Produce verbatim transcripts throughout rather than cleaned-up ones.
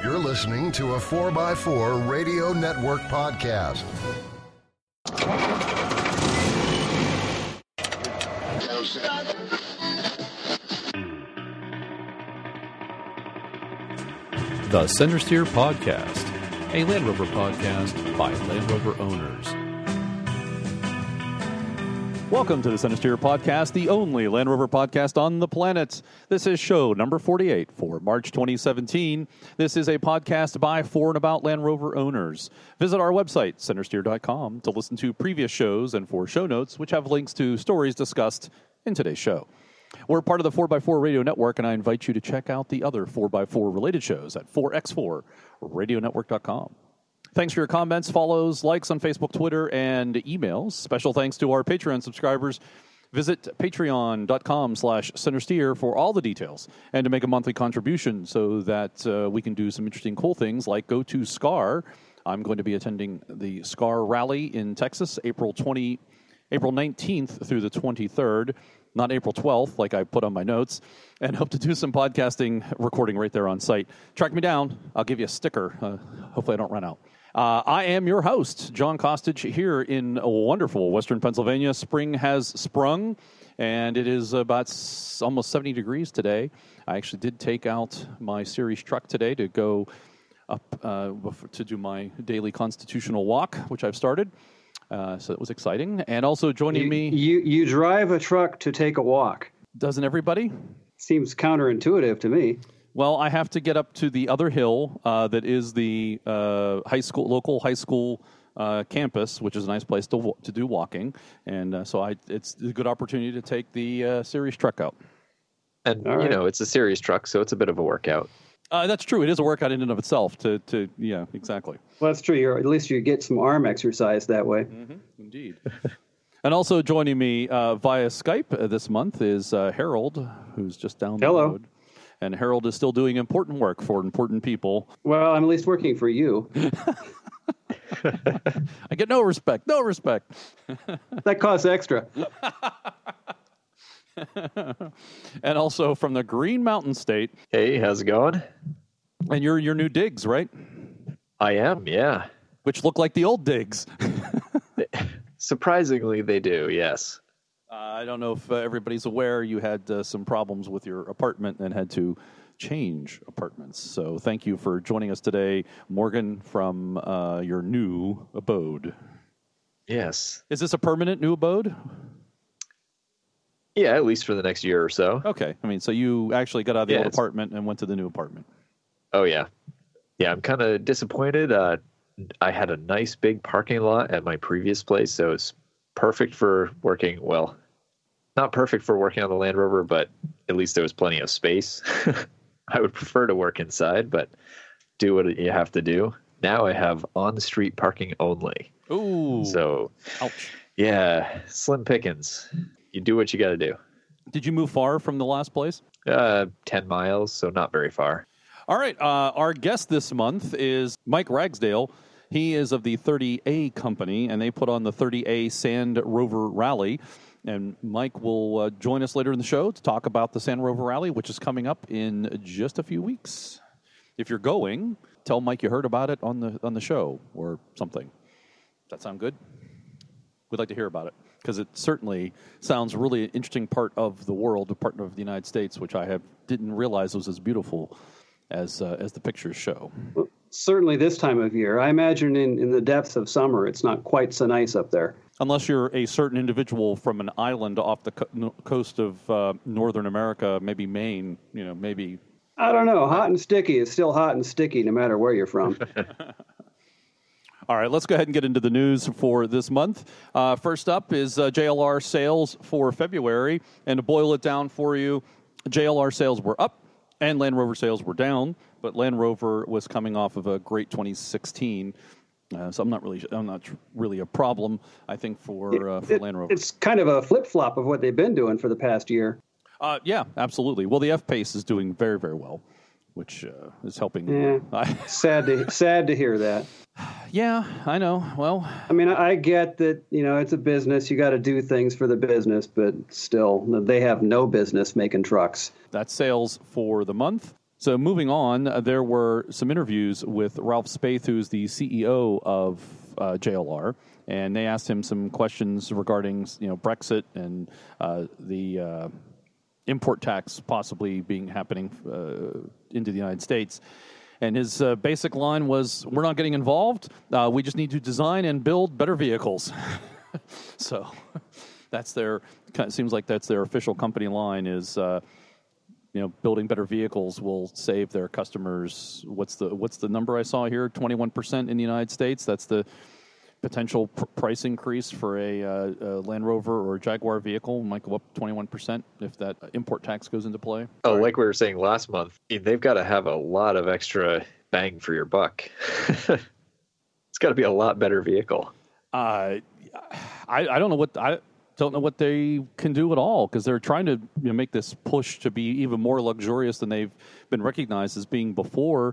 You're listening to a four by four Radio Network podcast. The Center Steer Podcast, a Land Rover podcast by Land Rover owners. Welcome to the Center Steer Podcast, the only Land Rover podcast on the planet. This is show number forty-eight for March twenty seventeen. This is a podcast by, for, and about Land Rover owners. Visit our website, center steer dot com, to listen to previous shows and for show notes, which have links to stories discussed in today's show. We're part of the four by four Radio Network, and I invite you to check out the other four by four related shows at four by four radio network dot com. Thanks for your comments, follows, likes on Facebook, Twitter, and emails. Special thanks to our Patreon subscribers. Visit patreon.com slash centersteer for all the details and to make a monthly contribution so that uh, we can do some interesting, cool things like go to SCAR. I'm going to be attending the SCAR rally in Texas, April twentieth, April nineteenth through the twenty-third. Not April twelfth, like I put on my notes, and hope to do some podcasting recording right there on site. Track me down. I'll give you a sticker. Uh, hopefully I don't run out. Uh, I am your host, John Kostic, here in wonderful Western Pennsylvania. Spring has sprung, and it is about s- almost seventy degrees today. I actually did take out my series truck today to go up uh, to do my daily constitutional walk, which I've started. Uh, so it was exciting. And also joining you, me... You, you drive a truck to take a walk. Doesn't everybody? Seems counterintuitive to me. Well, I have to get up to the other hill uh, that is the uh, high school, local high school uh, campus, which is a nice place to to do walking. And uh, so I, it's a good opportunity to take the uh, series truck out. And, All right. you know, it's a series truck, so it's a bit of a workout. Uh, that's true. It is a workout in and of itself. To, to yeah, exactly. Well, that's true. You're, at least you get some arm exercise that way. Mm-hmm. Indeed. And also joining me uh, via Skype uh, this month is uh, Harold, who's just down the Hello. road. And Harold is still doing important work for important people. Well, I'm at least working for you. I get no respect. No respect. That costs extra. And also from the Green Mountain State. Hey, how's it going? And you're your new digs, right? I am, yeah. Which look like the old digs. Surprisingly, they do, yes. Uh, I don't know if uh, everybody's aware you had uh, some problems with your apartment and had to change apartments. So thank you for joining us today, Morgan, from uh, your new abode. Yes. Is this a permanent new abode? Yeah, at least for the next year or so. Okay. I mean, so you actually got out of the Yeah, old it's- apartment and went to the new apartment. Oh, yeah. Yeah, I'm kind of disappointed. Uh, I had a nice big parking lot at my previous place, so it's perfect for working, well, not perfect for working on the Land Rover, but at least there was plenty of space. I would prefer to work inside, but do what you have to do. Now I have on-street parking only. Ooh. So, Ouch. yeah, slim pickings. You do what you got to do. Did you move far from the last place? Uh, ten miles, so not very far. All right. Uh, our guest this month is Mike Ragsdale. He is of the thirty A Company, and they put on the thirty A Sand Rover Rally. And Mike will uh, join us later in the show to talk about the Sand Rover Rally, which is coming up in just a few weeks. If you're going, tell Mike you heard about it on the on the show or something. Does that sound good? We'd like to hear about it because it certainly sounds really an interesting part of the world, a part of the United States, which I have didn't realize was as beautiful as uh, as the pictures show. Well, certainly this time of year. I imagine in, in the depths of summer, it's not quite so nice up there. Unless you're a certain individual from an island off the co- no, coast of uh, northern America, maybe Maine, you know, maybe. I don't know. Hot and sticky is still hot and sticky no matter where you're from. All right, let's go ahead and get into the news for this month. Uh, first up is uh, J L R sales for February. And to boil it down for you, J L R sales were up and Land Rover sales were down, but Land Rover was coming off of a great twenty sixteen. Uh, so I'm not really, I'm not really a problem, I think, for uh, for It- Land Rover. It's kind of a flip-flop of what they've been doing for the past year. Uh, yeah, absolutely. Well, the F-Pace is doing very, very well, which uh, is helping. Yeah. I, Sad to sad to hear that. yeah, I know. Well, I mean, I I get that, you know, it's a business. You got to do things for the business, but still, they have no business making trucks. that's sales for the month. So moving on, uh, there were some interviews with Ralph Spaeth, who's the C E O of uh, J L R, and they asked him some questions regarding, you know, Brexit and uh, the uh, import tax possibly being happening uh, into the United States. And his uh, basic line was, "We're not getting involved. Uh, we just need to design and build better vehicles." So that's their. It seems like that's their official company line is. Uh, You know, building better vehicles will save their customers. What's the what's the number I saw here? twenty-one percent in the United States. That's the potential pr- price increase for a, uh, a Land Rover or a Jaguar vehicle. Might go up twenty-one percent if that import tax goes into play. Oh, like we were saying last month, they've got to have a lot of extra bang for your buck. It's got to be a lot better vehicle. Uh, I I don't know what I. Don't know what they can do at all because they're trying to, you know, make this push to be even more luxurious than they've been recognized as being before.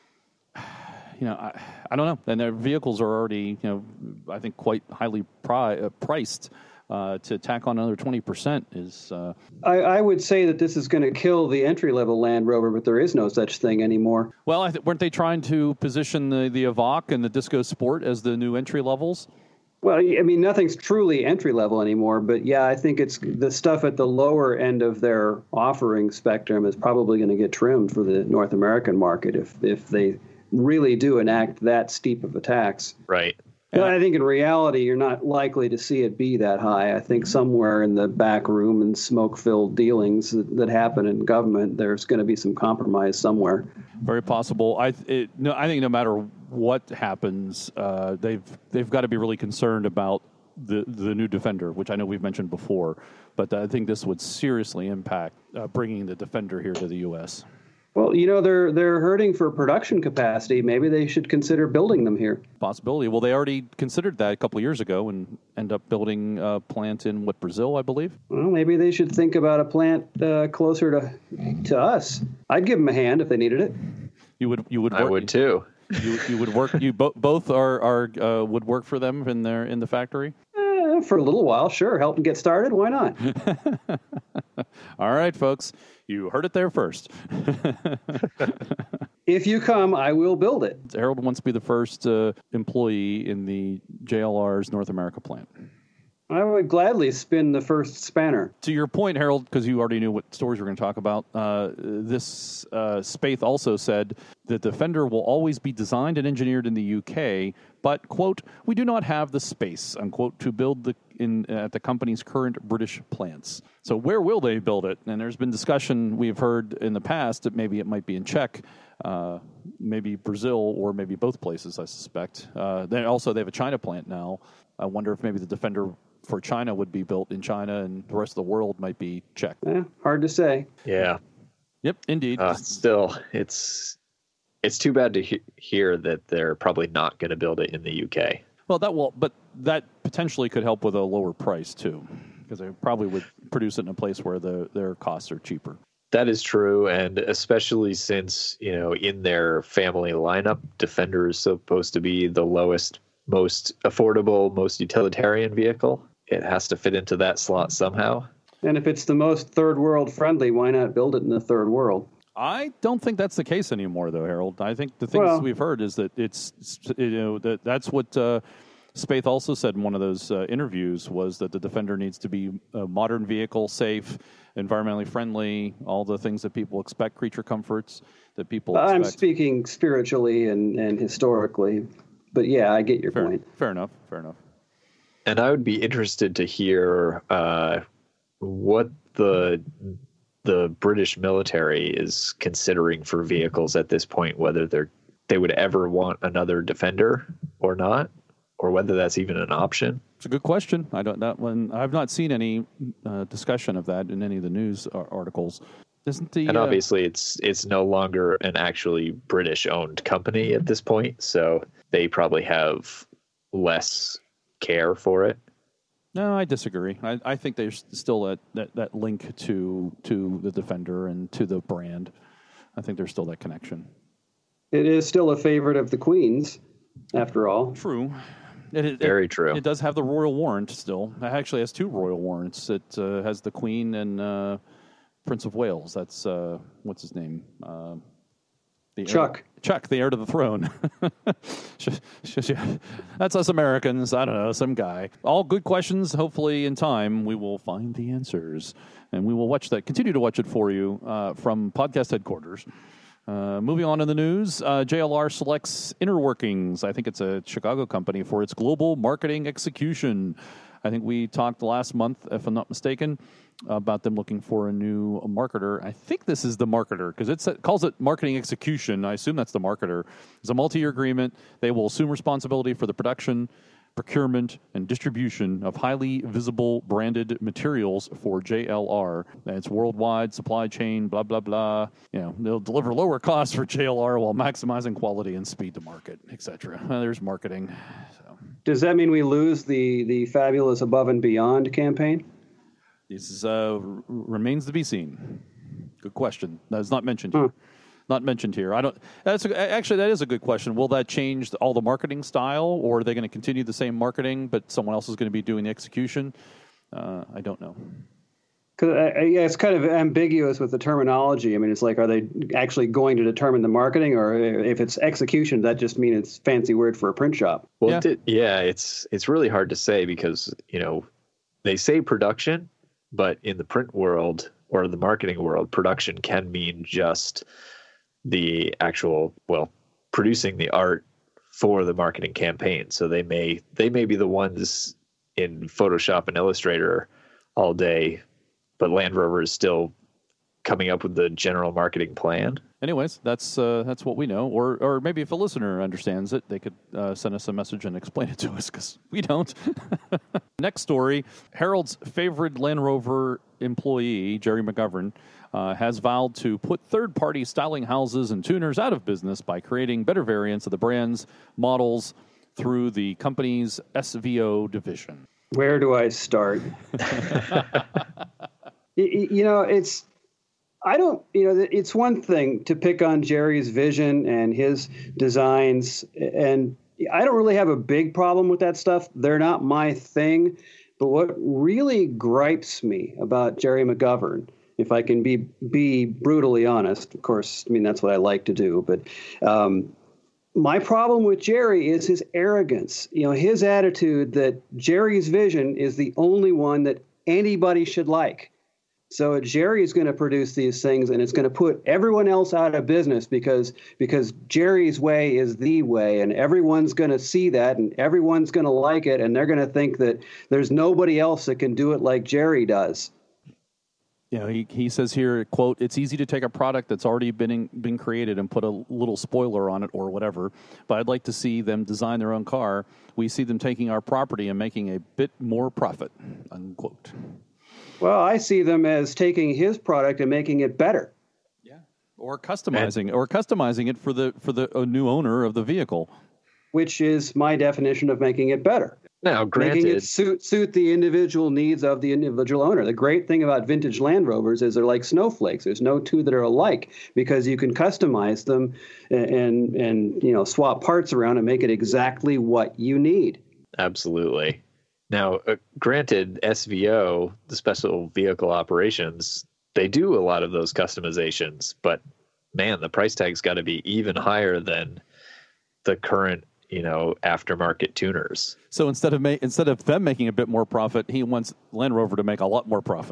You know, I, I don't know. And their vehicles are already, you know, I think quite highly pri- uh, priced. Uh, to tack on another twenty percent is... Uh... I, I would say that this is going to kill the entry-level Land Rover, but there is no such thing anymore. Well, I th- weren't they trying to position the, the Evoque and the Disco Sport as the new entry levels? Well, I mean, nothing's truly entry-level anymore, but yeah, I think it's the stuff at the lower end of their offering spectrum is probably going to get trimmed for the North American market if if they really do enact that steep of a tax. Right. But I think in reality, you're not likely to see it be that high. I think somewhere in the back room and smoke-filled dealings that, that happen in government, there's going to be some compromise somewhere. Very possible. I it, no, I think no matter what happens, uh, they've they've got to be really concerned about the the new Defender, which I know we've mentioned before. But I think this would seriously impact uh, bringing the Defender here to the U S. Well, you know, they're they're hurting for production capacity. Maybe they should consider building them here. Possibility. Well, they already considered that a couple of years ago and end up building a plant in, what, Brazil, I believe? Well, maybe they should think about a plant uh, closer to to us. I'd give them a hand if they needed it. You would you would work, I would too. You you would work you bo- both are are uh, would work for them in their in the factory? Eh, for a little while, sure. Help them get started. Why not? All right, folks. You heard it there first. If you come, I will build it. Harold wants to be the first uh, employee in the J L R's North America plant. I would gladly spin the first spanner. To your point, Harold, because you already knew what stories we were going to talk about, uh, this uh, Spaeth also said the Defender will always be designed and engineered in the U K, but, quote, we do not have the space, unquote, to build the in at the company's current British plants. So where will they build it? And there's been discussion we've heard in the past that maybe it might be in Czech, uh, maybe Brazil, or maybe both places, I suspect. Uh, they also, they have a China plant now. I wonder if maybe the Defender for China would be built in China and the rest of the world might be Czech. Eh, hard to say. Yeah. Yep, indeed. Uh, still, it's it's too bad to he- hear that they're probably not going to build it in the U K. Well, that will, but that potentially could help with a lower price too, because they probably would produce it in a place where the their costs are cheaper. That is true, and especially since, you know, in their family lineup, Defender is supposed to be the lowest, most affordable, most utilitarian vehicle. It has to fit into that slot somehow. And if it's the most third world friendly, why not build it in the third world? I don't think that's the case anymore, though, Harold. I think the things well, we've heard is that it's, you know, that that's what uh, Spaeth also said in one of those uh, interviews, was that the Defender needs to be a modern vehicle, safe, environmentally friendly, all the things that people expect, creature comforts that people expect. I'm speaking spiritually and, and historically, but yeah, I get your fair, point. Fair enough, fair enough. And I would be interested to hear uh, what the the British military is considering for vehicles at this point, whether they're they would ever want another Defender or not, or whether that's even an option. It's a good question. I don't that one. I've not seen any uh, discussion of that in any of the news articles. Isn't the and uh, obviously it's it's no longer an actually British owned company at this point, so they probably have less care for it. No, I disagree. I, I think there's still that, that, that link to to the Defender and to the brand. I think there's still that connection. It is still a favorite of the Queen's, after all. True. It, it, Very it, true. It does have the royal warrant still. It actually has two royal warrants. It uh, has the Queen and uh, Prince of Wales. That's, uh, what's his name? Uh, The Chuck. Heir, Chuck, the heir to the throne. That's us Americans. I don't know, some guy. All good questions. Hopefully, in time, we will find the answers. And we will watch that, continue to watch it for you uh, from podcast headquarters. Uh, moving on in the news, uh, J L R selects Interworkings. I think it's a Chicago company for its global marketing execution. I think we talked last month, if I'm not mistaken, about them looking for a new marketer. I think this is the marketer because it calls it marketing execution. I assume that's the marketer. It's a multi-year agreement. They will assume responsibility for the production, procurement, and distribution of highly visible branded materials for J L R. It's worldwide supply chain, blah, blah, blah. You know, they'll deliver lower costs for J L R while maximizing quality and speed to market, et cetera. Well, there's marketing. So. Does that mean we lose the, the fabulous Above and Beyond campaign? This is, uh, r- remains to be seen. Good question. That's not mentioned here. Huh. Not mentioned here. I don't. That's a, actually that is a good question. Will that change all the marketing style, or are they going to continue the same marketing, but someone else is going to be doing the execution? Uh, I don't know. Because uh, yeah, it's kind of ambiguous with the terminology. I mean, it's like, are they actually going to determine the marketing, or if it's execution, that just means it's a fancy word for a print shop? Well, Yeah. it did, yeah, it's it's really hard to say because you know they say production, but in the print world or the marketing world, production can mean just the actual, well, producing the art for the marketing campaign. So they may they may be the ones in Photoshop and Illustrator all day, but Land Rover is still coming up with the general marketing plan. Anyways, that's uh, that's what we know. Or or maybe if a listener understands it, they could uh, send us a message and explain it to us because we don't. Next story, Harold's favorite Land Rover employee, Jerry McGovern, uh, has vowed to put third-party styling houses and tuners out of business by creating better variants of the brand's models through the company's S V O division. Where do I start? you, you know, it's, I don't, you know, it's one thing to pick on Jerry's vision and his designs, and I don't really have a big problem with that stuff. They're not my thing. But what really gripes me about Jerry McGovern, if I can be be brutally honest, of course, I mean, that's what I like to do, but um, my problem with Jerry is his arrogance. You know, his attitude that Jerry's vision is the only one that anybody should like. So Jerry's going to produce these things, and it's going to put everyone else out of business because because Jerry's way is the way, and everyone's going to see that, and everyone's going to like it, and they're going to think that there's nobody else that can do it like Jerry does. You know, he, he says here, quote, "It's easy to take a product that's already been in, been created and put a little spoiler on it or whatever, but I'd like to see them design their own car. We see them taking our property and making a bit more profit," unquote. Well, I see them as taking his product and making it better. Yeah, or customizing, or customizing it for the for the uh, new owner of the vehicle, which is my definition of making it better. Now, granted, making it suit suit the individual needs of the individual owner. The great thing about vintage Land Rovers is they're like snowflakes. There's no two that are alike because you can customize them and and, and you know swap parts around and make it exactly what you need. Absolutely. Now, uh, granted, S V O, the Special Vehicle Operations, they do a lot of those customizations, but man, the price tag's got to be even higher than the current, you know, aftermarket tuners. So instead of ma- instead of them making a bit more profit, he wants Land Rover to make a lot more profit.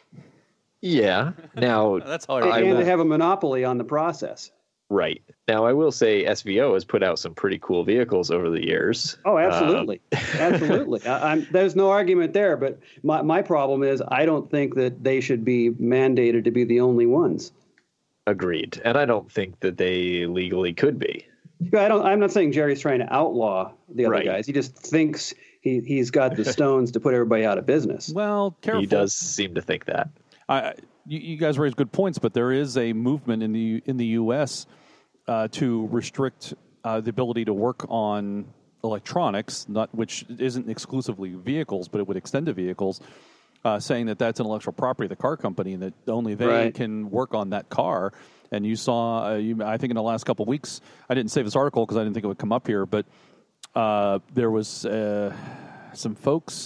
Yeah. Now, That's how And, I and to have a monopoly on the process. right. Now, I will say S V O has put out some pretty cool vehicles over the years. Oh, absolutely. Um, Absolutely. I, I'm, there's no argument there. But my, my problem is I don't think that they should be mandated to be the only ones. Agreed. And I don't think that they legally could be. I don't, I'm not saying Jerry's trying to outlaw the other Right. guys. He just thinks he, he's got the stones to put everybody out of business. Well, careful. He does seem to think that. I, you, you guys raise good points, but there is a movement in the in the U S uh, to restrict uh, the ability to work on electronics, not which isn't exclusively vehicles, but it would extend to vehicles, uh, saying that that's intellectual property of the car company and that only they Right. can work on that car. And you saw, uh, you, I think in the last couple of weeks, I didn't save this article because I didn't think it would come up here, but uh, there was uh, some folks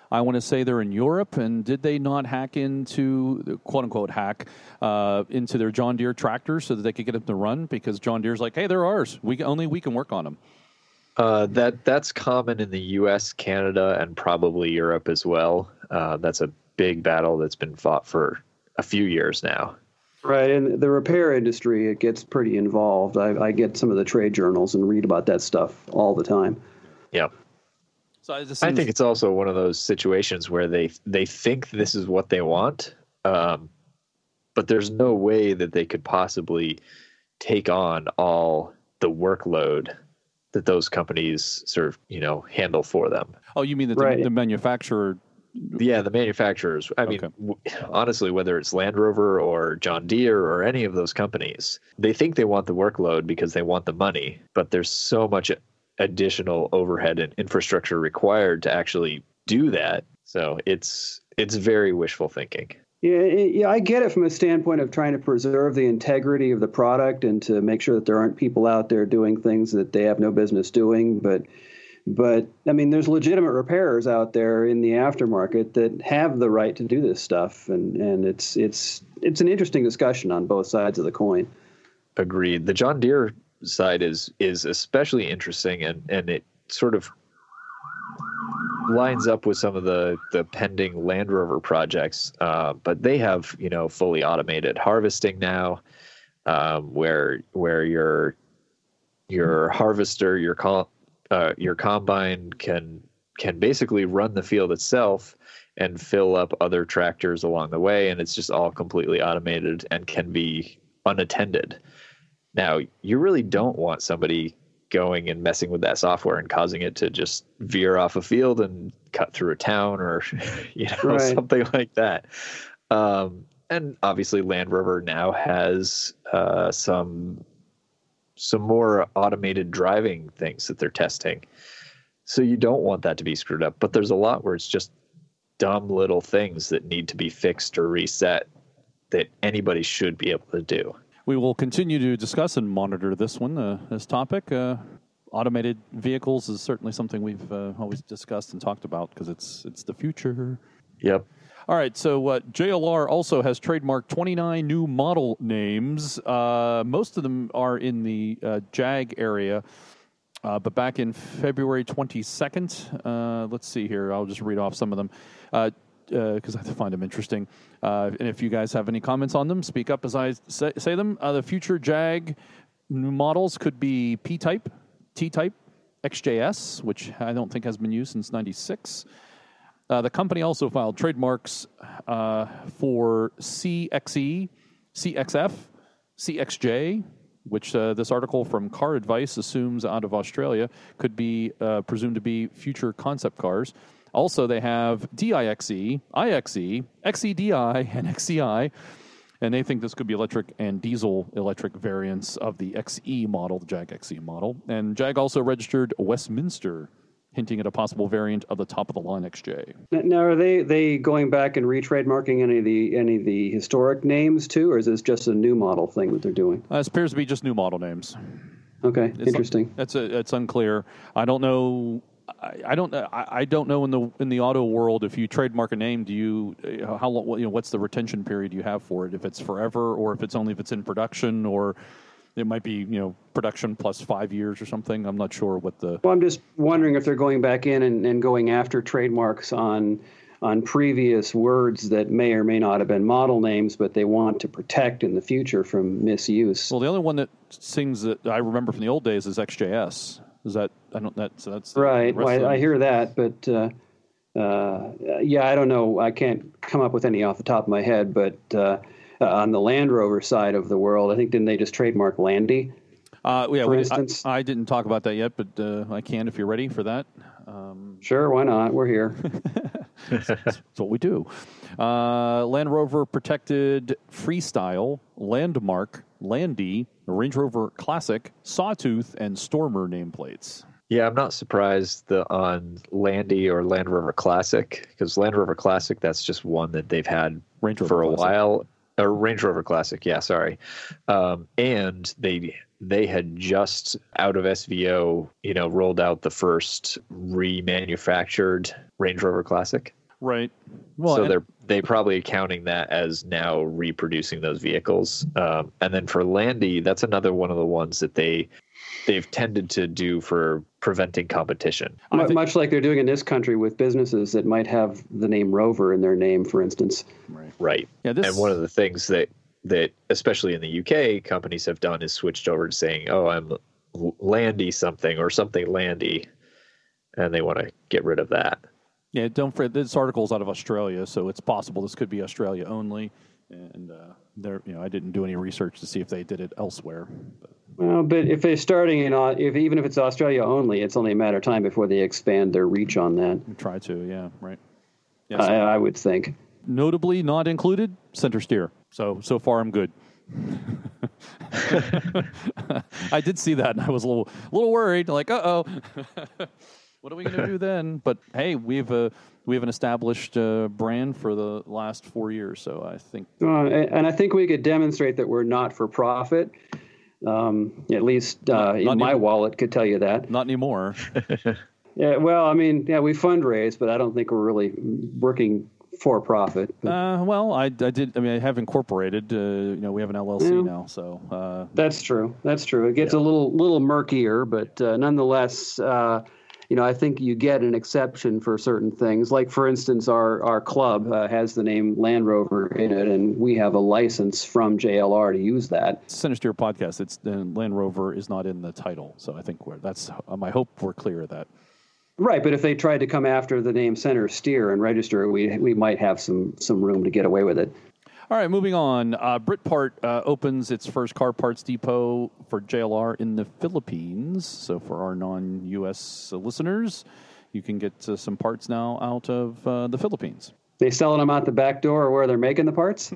I want to say they're in Europe, and did they not hack into, quote unquote, hack uh, into their John Deere tractors so that they could get them to run? Because John Deere's like, hey, they're ours. We only we can work on them. Uh, that that's common in the U S, Canada, and probably Europe as well. Uh, that's a big battle that's been fought for a few years now. Right, and the repair industry, it gets pretty involved. I, I get some of the trade journals and read about that stuff all the time. Yeah. So it just I seems- think it's also one of those situations where they they think this is what they want, um, but there's no way that they could possibly take on all the workload that those companies sort of, you know, handle for them. Oh, you mean that Right. the, the manufacturer? Yeah, the manufacturers. I mean, Okay. w- honestly, whether it's Land Rover or John Deere or any of those companies, they think they want the workload because they want the money, but there's so much additional overhead and infrastructure required to actually do that. So it's it's very wishful thinking. Yeah, yeah, I get it from a standpoint of trying to preserve the integrity of the product and to make sure that there aren't people out there doing things that they have no business doing. But, but I mean, there's legitimate repairers out there in the aftermarket that have the right to do this stuff, and, and it's it's it's an interesting discussion on both sides of the coin. Agreed. The John Deere side is is especially interesting, and and it sort of lines up with some of the the pending Land Rover projects, uh, but they have, you know, fully automated harvesting now, um, where where your your harvester, your com, uh, your combine can can basically run the field itself and fill up other tractors along the way, and it's just all completely automated and can be unattended. Now, you really don't want somebody going and messing with that software and causing it to just veer off a field and cut through a town or, you know, Right. something like that. Um, and obviously Land Rover now has uh, some some more automated driving things that they're testing. So you don't want that to be screwed up. But there's a lot where it's just dumb little things that need to be fixed or reset that anybody should be able to do. We will continue to discuss and monitor this one, uh, this topic. Uh, automated vehicles is certainly something we've uh, always discussed and talked about because it's it's the future. Yep. All right, so uh, J L R also has trademarked twenty-nine new model names. Uh, most of them are in the uh, Jag area, uh, but back in February twenty-second, uh, let's see here, I'll just read off some of them. Uh, because uh, I find them interesting. Uh, and if you guys have any comments on them, speak up as I say, say them. Uh, the future Jag new models could be P-Type, T-Type, X J S, which I don't think has been used since ninety-six. Uh, the company also filed trademarks uh, for C X E, C X F, C X J, which uh, this article from Car Advice assumes out of Australia could be uh, presumed to be future concept cars. Also, they have D I X E, I X E, X E D I, and X C I, and they think this could be electric and diesel electric variants of the X E model, the Jag X E model. And Jag also registered Westminster, hinting at a possible variant of the top-of-the-line X J. Now, are they they going back and retrademarking any of the any of the historic names too, or is this just a new model thing that they're doing? Uh, it appears to be just new model names. Okay, It's interesting. It's a, it's unclear. I don't know. I, I don't. I, I don't know in the in the auto world if you trademark a name, do you uh, how long? You know, what's the retention period you have for it? If it's forever, or if it's only if it's in production, or it might be, you know, production plus five years or something. I'm not sure what the. Well, I'm just wondering if they're going back in and, and going after trademarks on on previous words that may or may not have been model names, but they want to protect in the future from misuse. Well, the only one that sings that I remember from the old days is X J S. Is that I don't that so that's the Right. rest Well, of them. I, I hear that, but uh, uh, yeah, I don't know. I can't come up with any off the top of my head. But uh, uh, on the Land Rover side of the world, I think didn't they just trademark Landy? Uh, yeah, for we, instance? I, I didn't talk about that yet, but uh, I can if you're ready for that. Um, Sure, why not? We're here. That's what we do. Uh, Land Rover protected Freestyle, Landmark, Landy, Range Rover Classic, Sawtooth, and Stormer nameplates. Yeah, I'm not surprised the, on Landy or Land Rover Classic, because Land Rover Classic, that's just one that they've had Range Rover for a Classic. while. Or Range Rover Classic, yeah, sorry. Um, and they they had just out of S V O, you know, rolled out the first remanufactured Range Rover Classic. Right. Well, so and- they're they probably counting that as now reproducing those vehicles. Um, and then for Landy, that's another one of the ones that they they've tended to do for preventing competition. Mu- think- Much like they're doing in this country with businesses that might have the name Rover in their name, for instance. Right. Right. Yeah, this- And one of the things that that especially in the U K companies have done is switched over to saying, "Oh, I'm Landy something or something Landy," and they want to get rid of that. Yeah, don't forget this article's out of Australia, so it's possible this could be Australia only. And uh, there, you know, I didn't do any research to see if they did it elsewhere. But. Well, but if they're starting in, Au- if even if it's Australia only, it's only a matter of time before they expand their reach on that. Try to, yeah, right. Yes. I, I would think. Notably not included, center steer. So so far I'm good. I did see that, and I was a little a little worried. Like, uh oh, what are we going to do then? But hey, we've uh, we have an established uh, brand for the last four years, so I think. Uh, and I think we could demonstrate that we're not for profit. Um, at least uh, Not- not my even- wallet could tell you that. Not anymore. Yeah, well, I mean, yeah, we fundraise, but I don't think we're really working for profit. But Uh, well, I, I did. I mean, I have incorporated. Uh, you know, we have an L L C Yeah. now, so uh, that's true. That's true. It gets a little little murkier, but uh, nonetheless, uh, you know, I think you get an exception for certain things. Like, for instance, our our club uh, has the name Land Rover in it, and we have a license from J L R to use that. Center Steer podcast. It's uh, Land Rover is not in the title, so I think we're that's. Um, I hope we're clear of that. Right, but if they tried to come after the name Center Steer and register it, we we might have some some room to get away with it. All right, moving on. Uh, Britpart uh, opens its first car parts depot for J L R in the Philippines. So for our non-U S listeners, you can get uh, some parts now out of uh, the Philippines. They selling them out the back door or where they're making the parts?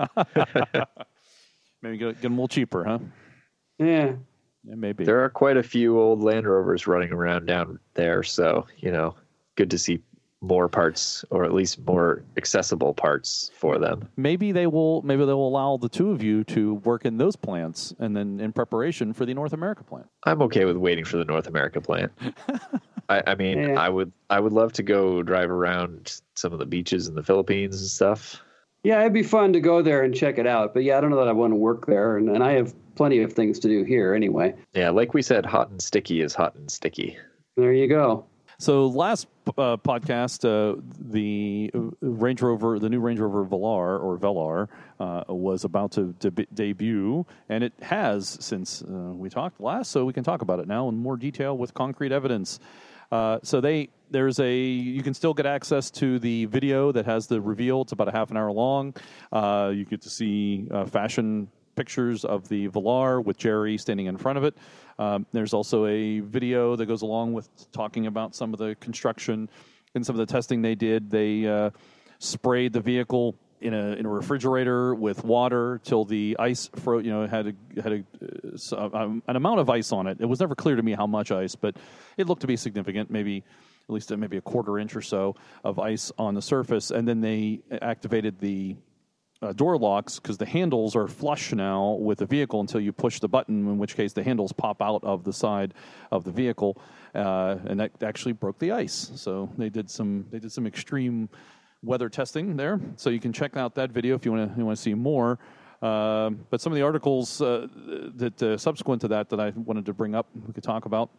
Maybe get, get them a little cheaper, huh? Yeah. Yeah, maybe. There are quite a few old Land Rovers running around down there, so you know, good to see more parts, or at least more accessible parts for them. Maybe they will. Maybe they will allow the two of you to work in those plants, and then in preparation for the North America plant. I'm okay with waiting for the North America plant. I, I mean, Yeah. I would I would love to go drive around some of the beaches in the Philippines and stuff. Yeah, it'd be fun to go there and check it out. But yeah, I don't know that I want to work there, and, and I have plenty of things to do here anyway. Yeah, like we said, hot and sticky is hot and sticky. There you go. So last uh, podcast, uh, the Range Rover, the new Range Rover Velar or Velar, uh, was about to deb- debut, and it has since uh, we talked last. So we can talk about it now in more detail with concrete evidence. Uh, so they there's a you can still get access to the video that has the reveal. It's about a half an hour long. Uh, you get to see uh, fashion pictures of the Velar with Jerry standing in front of it. Um, there's also a video that goes along with talking about some of the construction and some of the testing they did. They uh, sprayed the vehicle in a in a refrigerator with water till the ice fro you know had a, had a, uh, so, um, an amount of ice on it. It was never clear to me how much ice, but it looked to be significant. Maybe at least uh, maybe a quarter inch or so of ice on the surface, and then they activated the Uh, door locks because the handles are flush now with the vehicle until you push the button, in which case the handles pop out of the side of the vehicle, uh, and that actually broke the ice. So they did some they did some extreme weather testing there. So you can check out that video if you want to you want to see more. Uh, but some of the articles uh, that uh, subsequent to that that I wanted to bring up, we could talk about,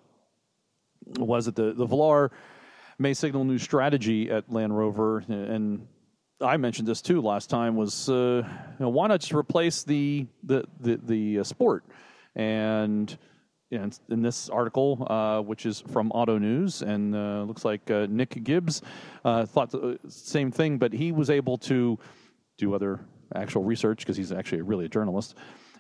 was that the the Velar may signal new strategy at Land Rover, and I mentioned this too last time, was uh, you know, why not just replace the the the, the uh, Sport? And you know, in this article, uh, which is from Auto News, and uh, looks like uh, Nick Gibbs uh, thought the same thing, but he was able to do other actual research because he's actually really a journalist.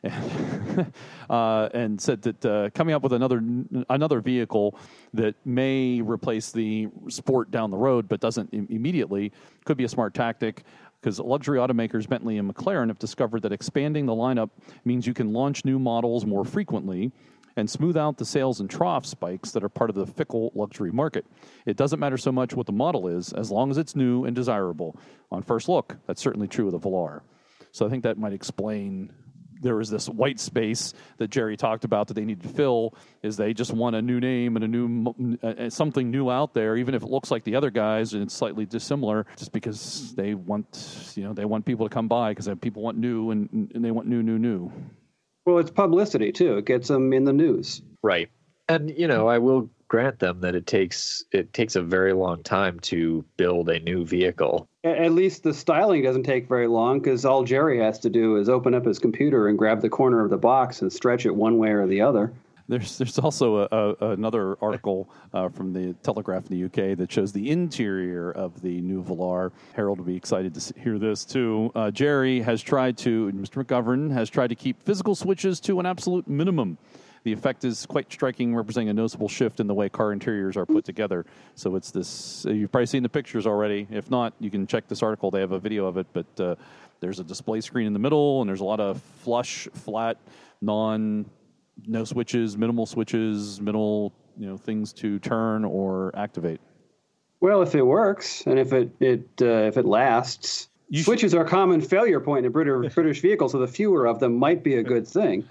uh, and said that uh, coming up with another another vehicle that may replace the Sport down the road, but doesn't im- immediately, could be a smart tactic, because luxury automakers Bentley and McLaren have discovered that expanding the lineup means you can launch new models more frequently and smooth out the sales and trough spikes that are part of the fickle luxury market. It doesn't matter so much what the model is, as long as it's new and desirable. On first look, that's certainly true of the Velar. So I think that might explain there was this white space that Jerry talked about that they need to fill. Is they just want a new name and a new uh, something new out there, even if it looks like the other guys and it's slightly dissimilar, just because they want you know they want people to come by because people want new and, and they want new, new, new. Well, it's publicity too. It gets them in the news. Right. And, you know, I will grant them that it takes it takes a very long time to build a new vehicle. At least the styling doesn't take very long, because all Jerry has to do is open up his computer and grab the corner of the box and stretch it one way or the other. There's there's also a, a, another article uh, from the Telegraph in the U K that shows the interior of the new Velar. Harold will be excited to see, hear this, too. Uh, Jerry has tried to, Mister McGovern has tried to keep physical switches to an absolute minimum. The effect is quite striking, representing a noticeable shift in the way car interiors are put together. So it's this, you've probably seen the pictures already. If not, you can check this article. They have a video of it, but uh, there's a display screen in the middle, and there's a lot of flush, flat, non, no switches, minimal switches, minimal, you know, things to turn or activate. Well, if it works, and if it, it uh, if it lasts, you switches should... are a common failure point in British, British vehicles, so the fewer of them might be a good thing.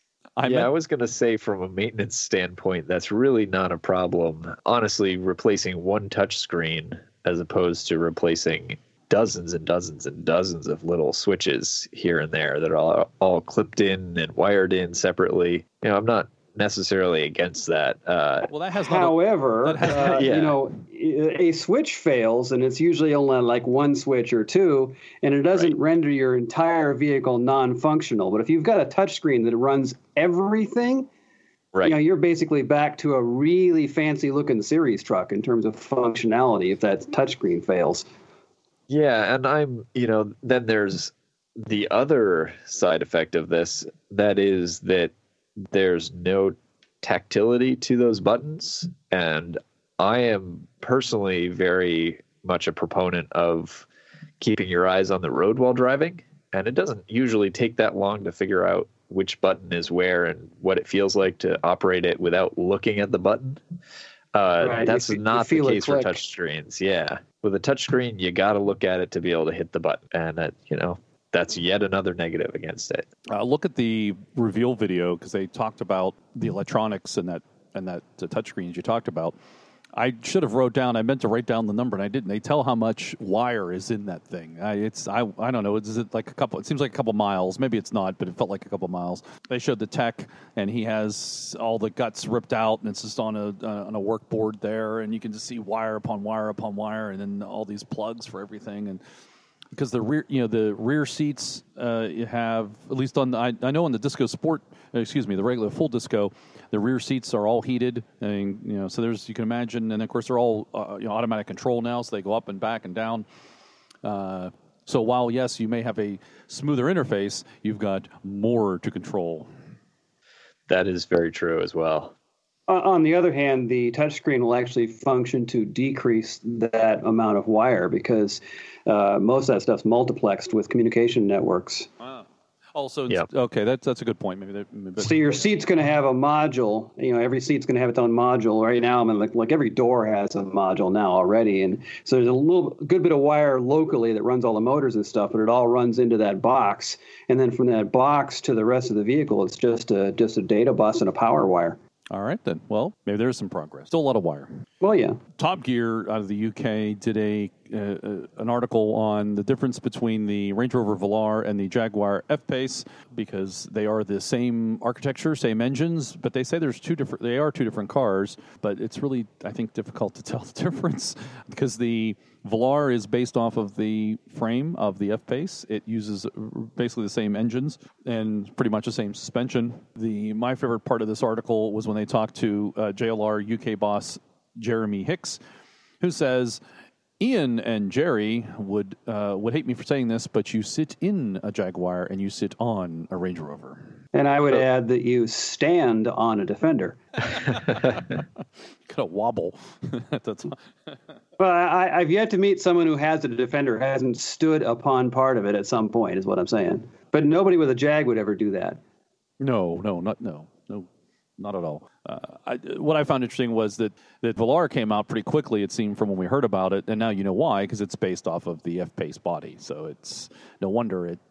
I yeah, meant, I was going to say from a maintenance standpoint, that's really not a problem. Honestly, replacing one touch screen as opposed to replacing dozens and dozens and dozens of little switches here and there that are all, all clipped in and wired in separately. You know, I'm not necessarily against that. Uh, well, that has however, a, that has, uh, yeah. you know, a switch fails, and it's usually only like one switch or two, and it doesn't right. render your entire vehicle non-functional. But if you've got a touchscreen that runs everything, right. you know, you're basically back to a really fancy-looking series truck in terms of functionality if that touchscreen fails. Yeah, and I'm, you know, then there's the other side effect of this, that is that there's no tactility to those buttons, and I am personally very much a proponent of keeping your eyes on the road while driving, and it doesn't usually take that long to figure out which button is where and what it feels like to operate it without looking at the button. Uh, right. That's you, not you the case for touch screens. Yeah. With a touch screen, you got to look at it to be able to hit the button, and that, you know, that's yet another negative against it. Uh, look at the reveal video, because they talked about the electronics and that and that uh, touchscreens you talked about. I should have wrote down. I meant to write down the number, and I didn't. They tell how much wire is in that thing. I, it's I I don't know. Is it like a couple? It seems like a couple miles. Maybe it's not, but it felt like a couple miles. They showed the tech, and he has all the guts ripped out, and it's just on a uh, on a work board there, and you can just see wire upon wire upon wire, and then all these plugs for everything. And because the rear, you know, the rear seats uh, you have, at least on the, I, I know on the Disco Sport, excuse me, the regular full Disco, the rear seats are all heated, and you know, so there's, you can imagine, and of course they're all uh, you know, automatic control now, so they go up and back and down. Uh, so while yes, you may have a smoother interface, you've got more to control. That is very true as well. On the other hand, the touchscreen will actually function to decrease that amount of wire, because uh, most of that stuff's multiplexed with communication networks. Wow. Also, yep. okay, that's that's a good point. Maybe, that, maybe so your seat's going to have a module. You know, every seat's going to have its own module. Right now, I mean, like like every door has a module now already, and so there's a little good bit of wire locally that runs all the motors and stuff, but it all runs into that box, and then from that box to the rest of the vehicle, it's just a just a data bus and a power wire. All right, then. Well, maybe there's some progress. Still a lot of wire. Well, yeah. Top Gear out of the U K did a uh, uh, an article on the difference between the Range Rover Velar and the Jaguar F-Pace, because they are the same architecture, same engines, but they say there's two different. They are two different cars, but it's really, I think, difficult to tell the difference, because the Velar is based off of the frame of the F-Pace. It uses basically the same engines and pretty much the same suspension. The my favorite part of this article was when they talked to uh, J L R U K boss Jeremy Hicks, who says, Ian and Jerry would uh, would hate me for saying this, but you sit in a Jaguar and you sit on a Range Rover. And I would so, add that you stand on a Defender. Kind of wobble. That's Well, I, I've yet to meet someone who has a Defender, hasn't stood upon part of it at some point, is what I'm saying. But nobody with a Jag would ever do that. No, no, not no, no, not at all. Uh, I, what I found interesting was that, that Velar came out pretty quickly, it seemed, from when we heard about it, and now you know why, because it's based off of the F-Pace body. So it's no wonder it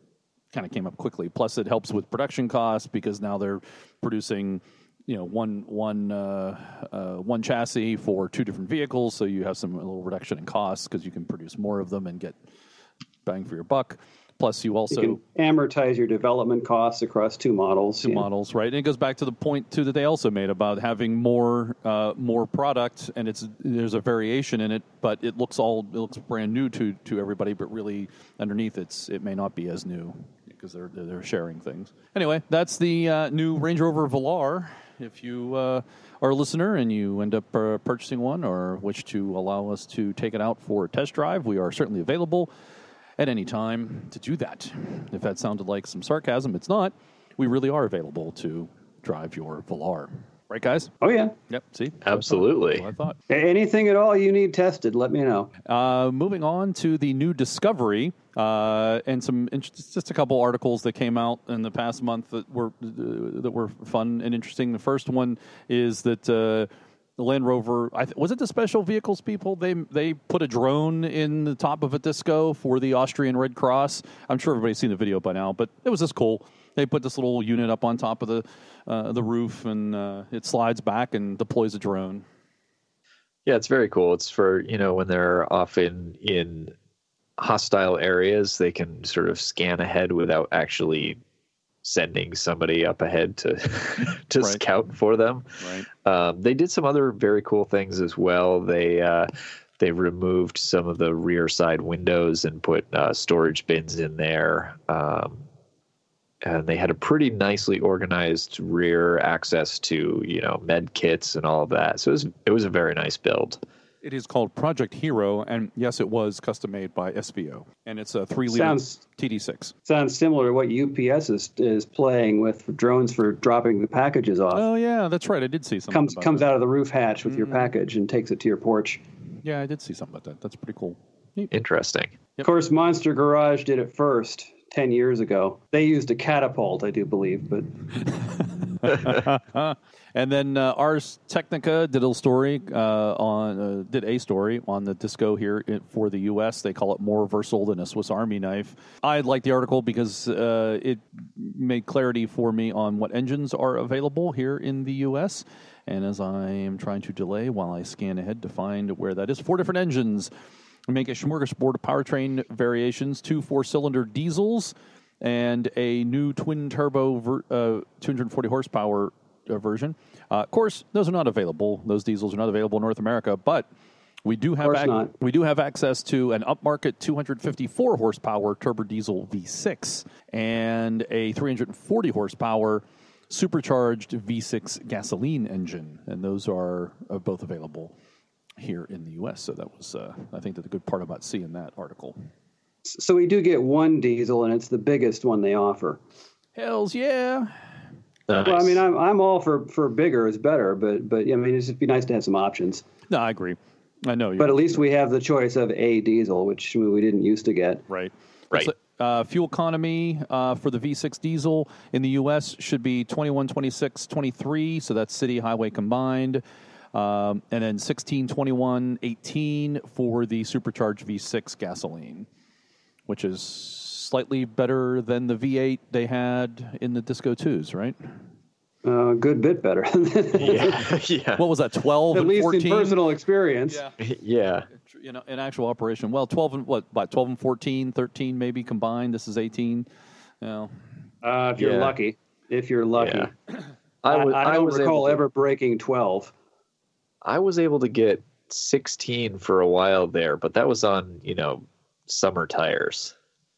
kind of came up quickly. Plus, it helps with production costs because now they're producing, you know, one one uh, uh, one chassis for two different vehicles, so you have some a little reduction in costs because you can produce more of them and get bang for your buck. Plus, you also you can amortize your development costs across two models. Two yeah. models, right? And it goes back to the point too that they also made about having more uh, more product, and it's there's a variation in it, but it looks all it looks brand new to to everybody, but really underneath it's it may not be as new because they're they're sharing things. Anyway, that's the uh, new Range Rover Velar. If you uh, are a listener and you end up uh, purchasing one or wish to allow us to take it out for a test drive, we are certainly available at any time to do that. If that sounded like some sarcasm, it's not. We really are available to drive your Velar. Right, guys? Oh, yeah. Yep, see? Absolutely. That's what I thought. Anything at all you need tested, let me know. Uh, moving on to the new Discovery, uh, and some just a couple articles that came out in the past month that were uh, that were fun and interesting. The first one is that uh, the Land Rover, I th- was it the special vehicles people? They they put a drone in the top of a Disco for the Austrian Red Cross. I'm sure everybody's seen the video by now, but it was just cool. They put this little unit up on top of the uh, the roof, and uh, it slides back and deploys a drone. Yeah, it's very cool. It's for, you know, when they're off in, in hostile areas, they can sort of scan ahead without actually sending somebody up ahead to to Right. scout for them. Right. Um, they did some other very cool things as well. They uh, they removed some of the rear side windows and put uh, storage bins in there. Um, and they had a pretty nicely organized rear access to, you know, med kits and all of that. So it was it was a very nice build. It is called Project Hero, and yes, it was custom made by S V O, and it's a three liter Sounds- T D six. Sounds similar to what U P S is is playing with drones for dropping the packages off. Oh yeah, that's right. I did see something. comes about comes that. out of the roof hatch with your package and takes it to your porch. Yeah, I did see something about that. That's pretty cool. Neat. Interesting. Of course, Monster Garage did it first ten years ago. They used a catapult, I do believe, but And then uh, Ars Technica did a story uh, on uh, did a story on the Disco here in, for the U S. They call it more versatile than a Swiss Army knife. I liked the article because uh, it made clarity for me on what engines are available here in the U S. And as I am trying to delay while I scan ahead to find where that is, four different engines make a smorgasbord of powertrain variations: two four-cylinder diesels and a new twin-turbo ver- uh, two hundred forty horsepower uh, version. Uh, of course, those are not available. Those diesels are not available in North America, but we do have course ac- not. we do have access to an upmarket two hundred fifty-four horsepower turbo diesel V six and a three hundred forty horsepower supercharged V six gasoline engine, and those are uh, both available here in the U S. So that was, uh, I think, the good part about seeing that article. so we do get one diesel, and it's the biggest one they offer. Hells yeah. Nice. Well, I mean, I'm I'm all for, for bigger is better, but but I mean, it'd just be nice to have some options. No, I agree. I know you. But at least we have the choice of a diesel, which we didn't used to get. Right. Right. So, uh, fuel economy uh, for the V six diesel in the U S should be twenty-one, twenty-six, twenty-three, so that's city highway combined. Um, and then sixteen, twenty-one, eighteen for the supercharged V six gasoline, which is slightly better than the V eight they had in the Disco twos, right? Uh, a good bit better. yeah. yeah. What was that, twelve At and least fourteen? in personal experience. Yeah. yeah. You know, in actual operation. Well, twelve and what? About twelve and fourteen, thirteen maybe combined. This is eighteen. You know, Uh, if you're Yeah. lucky. If you're lucky. Yeah. I, I, was, I I don't was recall able to, ever breaking twelve. I was able to get sixteen for a while there, but that was on, you know, summer tires.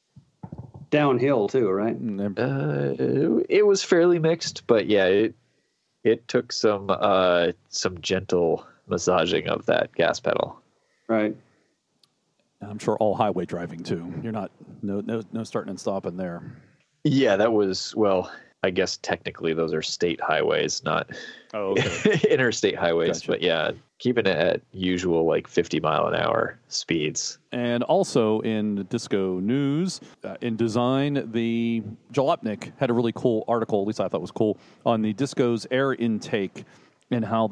Downhill, too, right? and then- Uh, it was fairly mixed, but yeah, it it took some uh, some gentle massaging of that gas pedal. Right. I'm sure all highway driving too. You're not no no no starting and stopping there. Yeah, that was, well, I guess technically those are state highways, not Oh, okay. interstate highways. Gotcha. But yeah, keeping it at usual like fifty mile an hour speeds. And also in Disco news, uh, in design, the Jalopnik had a really cool article, at least I thought was cool, on the Disco's air intake and how that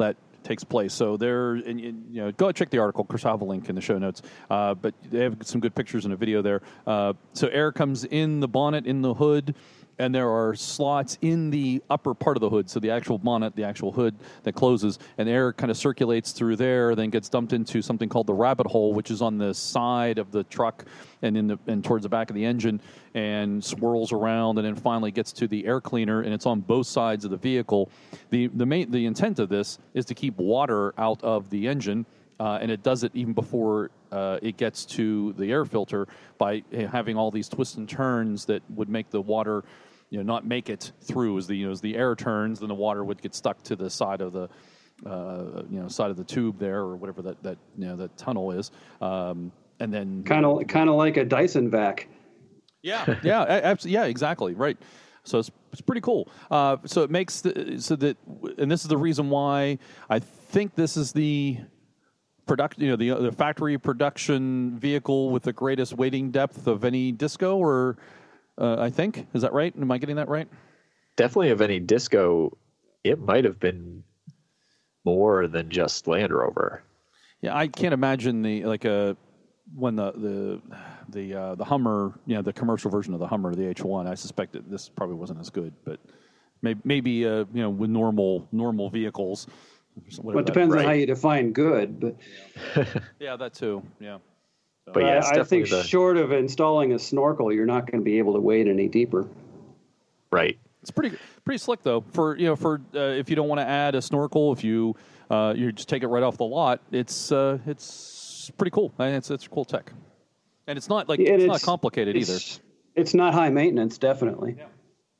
takes place. So there, and, you know, go check the article. Chris, I'll have a link in the show notes. Uh, but they have some good pictures and a video there. Uh, so air comes in the bonnet, in the hood, and there are slots in the upper part of the hood, so the actual bonnet, the actual hood that closes, and air kind of circulates through there, then gets dumped into something called the rabbit hole, which is on the side of the truck and in the and towards the back of the engine, and swirls around, and then finally gets to the air cleaner, and it's on both sides of the vehicle. The the main the intent of this is to keep water out of the engine. Uh, and it does it even before uh, it gets to the air filter by having all these twists and turns that would make the water, you know, not make it through. As the you know as the air turns, then the water would get stuck to the side of the uh, you know side of the tube there, or whatever that, that you know that tunnel is, um, and then kind of kind of like a Dyson vac. Yeah, yeah, absolutely, yeah, exactly, right. So it's, it's pretty cool. Uh, so it makes the, so that, and this is the reason why I think this is the product, you know, the the factory production vehicle with the greatest waiting depth of any Disco, or uh, I think, is that right? Am I getting that right? Definitely of any Disco, it might have been more than just Land Rover. Yeah, I can't imagine the like a when the the the uh, the Hummer, you know, the commercial version of the Hummer, the H one. I suspect that this probably wasn't as good, but maybe maybe uh, you know, with normal normal vehicles. Well, it depends on how you define good, but yeah, that too. Yeah, so. But yeah, I, I think the... short of installing a snorkel, you're not going to be able to wade any deeper. Right. It's pretty pretty slick though. For you know, for uh, if you don't want to add a snorkel, if you uh, you just take it right off the lot, it's uh, it's pretty cool. I mean, it's it's cool tech, and it's not like yeah, it's, it's not complicated it's, either. It's not high maintenance, definitely. Yeah.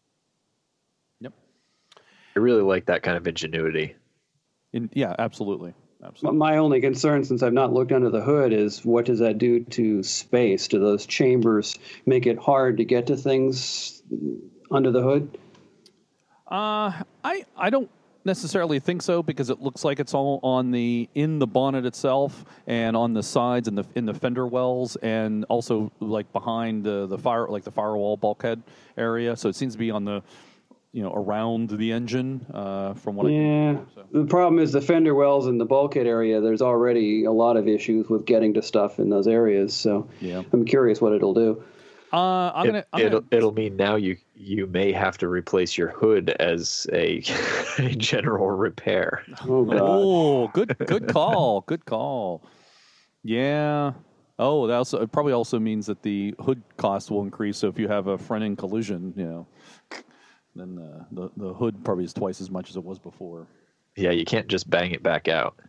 Yep. I really like that kind of ingenuity. In, yeah, absolutely. Absolutely. My only concern, since I've not looked under the hood, is what does that do to space? Do those chambers make it hard to get to things under the hood? Uh, I I don't necessarily think so, because it looks like it's all on the in the bonnet itself and on the sides and the in the fender wells, and also like behind the the fire like the firewall bulkhead area. So it seems to be on the, you know, around the engine, uh, from what yeah. I can so. The problem is the fender wells in the bulkhead area, there's already a lot of issues with getting to stuff in those areas. So yeah. I'm curious what it'll do. Uh, I'm it, gonna, I'm it'll, gonna... it'll mean now you you may have to replace your hood as a, a general repair. Oh, God. Oh, good good call. Good call. Yeah. Oh, that also it probably also means that the hood cost will increase. So if you have a front end collision, you know, then the, the, the hood probably is twice as much as it was before. Yeah, you can't just bang it back out.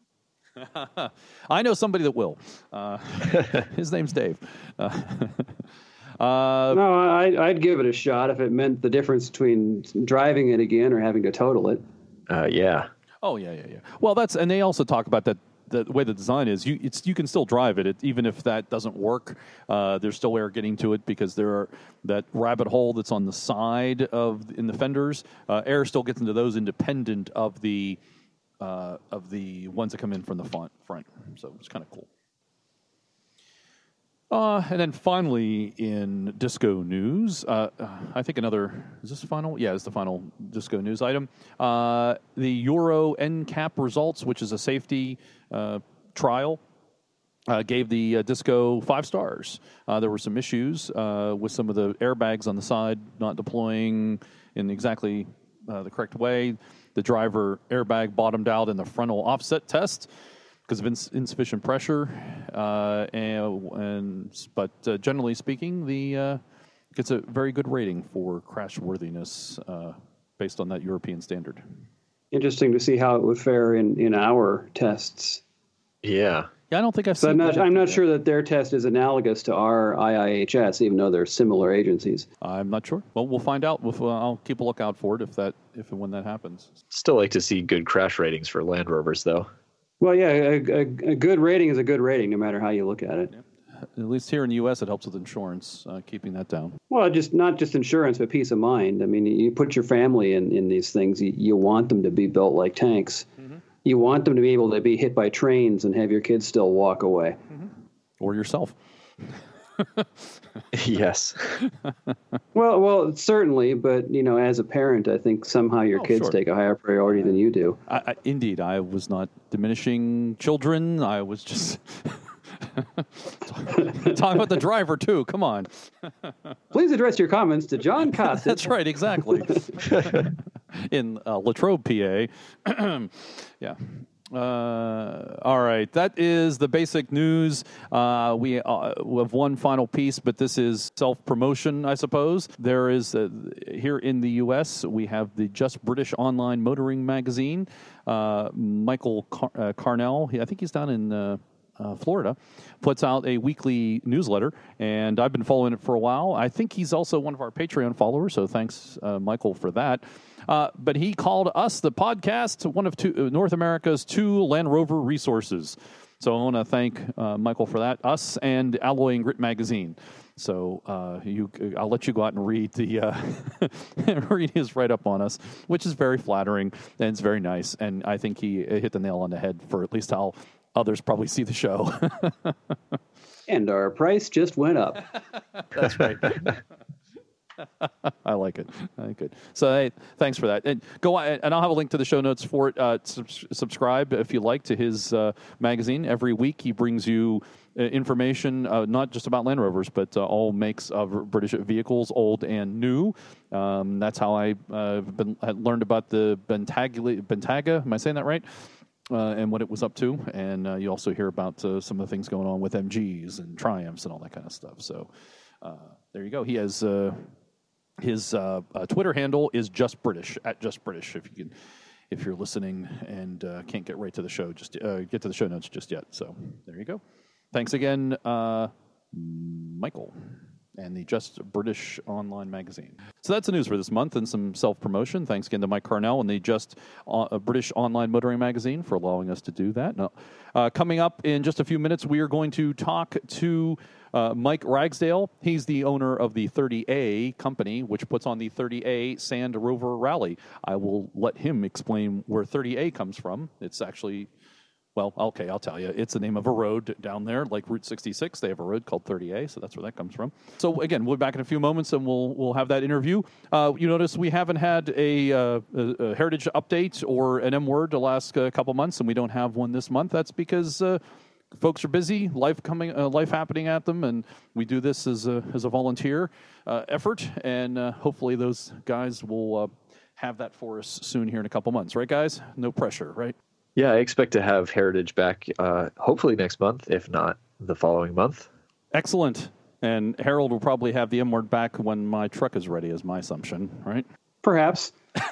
I know somebody that will. Uh, his name's Dave. Uh, uh, no, I, I'd give it a shot if it meant the difference between driving it again or having to total it. Uh, yeah. Oh, yeah, yeah, yeah. Well, that's, and they also talk about that. The way the design is, you it's you can still drive it, it even if that doesn't work. Uh, there's still air getting to it because there are that rabbit hole that's on the side of in the fenders. Uh, air still gets into those independent of the uh, of the ones that come in from the front. front. So it's kind of cool. Uh, and then finally, in Disco news, uh, I think another, is this the final? Yeah, it's the final Disco news item. Uh, the Euro N CAP results, which is a safety uh, trial, uh, gave the uh, Disco five stars. Uh, there were some issues uh, with some of the airbags on the side not deploying in exactly uh, the correct way. The driver airbag bottomed out in the frontal offset test because of ins- insufficient pressure, uh, and, and but uh, generally speaking, the uh, gets a very good rating for crash worthiness uh, based on that European standard. Interesting to see how it would fare in, in our tests. Yeah, yeah, I don't think I've so seen. I'm not. I'm not yet. sure that their test is analogous to our I I H S, even though they're similar agencies. I'm not sure. Well, we'll find out. We'll, I'll keep a lookout for it if that if and when that happens. still like to see good crash ratings for Land Rovers, though. Well, yeah, a, a, a good rating is a good rating, no matter how you look at it. Yeah. At least here in the U S, it helps with insurance, uh, keeping that down. Well, just not just insurance, but peace of mind. I mean, you put your family in, in these things. You, you want them to be built like tanks. Mm-hmm. You want them to be able to be hit by trains and have your kids still walk away. Mm-hmm. Or yourself. Yes. Well, well, certainly, but you know, as a parent, I think somehow your Oh, kids sure. take a higher priority than you do. I, I, indeed, I was not diminishing children. I was just talking about the driver too. Come on. Please address your comments to John Costin. That's right, exactly. In uh, Latrobe, P A. Yeah. Uh, all right, that is the basic news. Uh, we, uh, we have one final piece, but this is self-promotion, I suppose. There is, uh, here in the U S, we have the Just British Online Motoring Magazine. Uh, Michael Car- uh, Carnell, he, I think he's down in uh, uh, Florida, puts out a weekly newsletter, and I've been following it for a while. I think he's also one of our Patreon followers, so thanks, uh, Michael, for that. Uh, but he called us, the podcast, one of two, uh, North America's two Land Rover resources. So I want to thank uh, Michael for that, us and Alloy and Grit Magazine. So uh, you, I'll let you go out and read the uh, read his write-up on us, which is very flattering and it's very nice. And I think he hit the nail on the head for at least how others probably see the show. And our price just went up. That's right. I like it. I like it. So hey, thanks for that. And go on, and I'll have a link to the show notes for it. Uh, sub- subscribe if you like to his uh, magazine. Every week he brings you uh, information, uh, not just about Land Rovers, but uh, all makes of British vehicles, old and new. Um, that's how I uh, been, had learned about the Bentaglia, Bentaga. Am I saying that right? Uh, and what it was up to. And uh, you also hear about uh, some of the things going on with M Gs and Triumphs and all that kind of stuff. So uh, there you go. He has... Uh, His uh, uh, Twitter handle is Just British, at Just British. If you can, if you're listening and uh, can't get right to the show, just uh, get to the show notes just yet. So there you go. Thanks again, uh, Michael, and the Just British Online Magazine. So that's the news for this month and some self-promotion. Thanks again to Mike Carnell and the Just uh, British Online Motoring Magazine for allowing us to do that. Now, uh, coming up in just a few minutes, we are going to talk to Uh, Mike Ragsdale. He's the owner of the thirty A company, which puts on the thirty A Sand Rover Rally. I will let him explain where thirty A comes from. It's actually, well, okay, I'll tell you. It's the name of a road down there, like Route sixty-six. They have a road called thirty A, so that's where that comes from. So again, we'll be back in a few moments, and we'll we'll have that interview. Uh, you notice we haven't had a, uh, a, a heritage update or an M word the last uh, couple months, and we don't have one this month. That's because Uh, folks are busy, life coming, uh, life happening at them, and we do this as a as a volunteer uh, effort, and uh, hopefully those guys will uh, have that for us soon here in a couple months, right, guys? No pressure, right? Yeah, I expect to have Heritage back uh, hopefully next month, if not the following month. Excellent. And Harold will probably have the M word back when my truck is ready, is my assumption, right? Perhaps.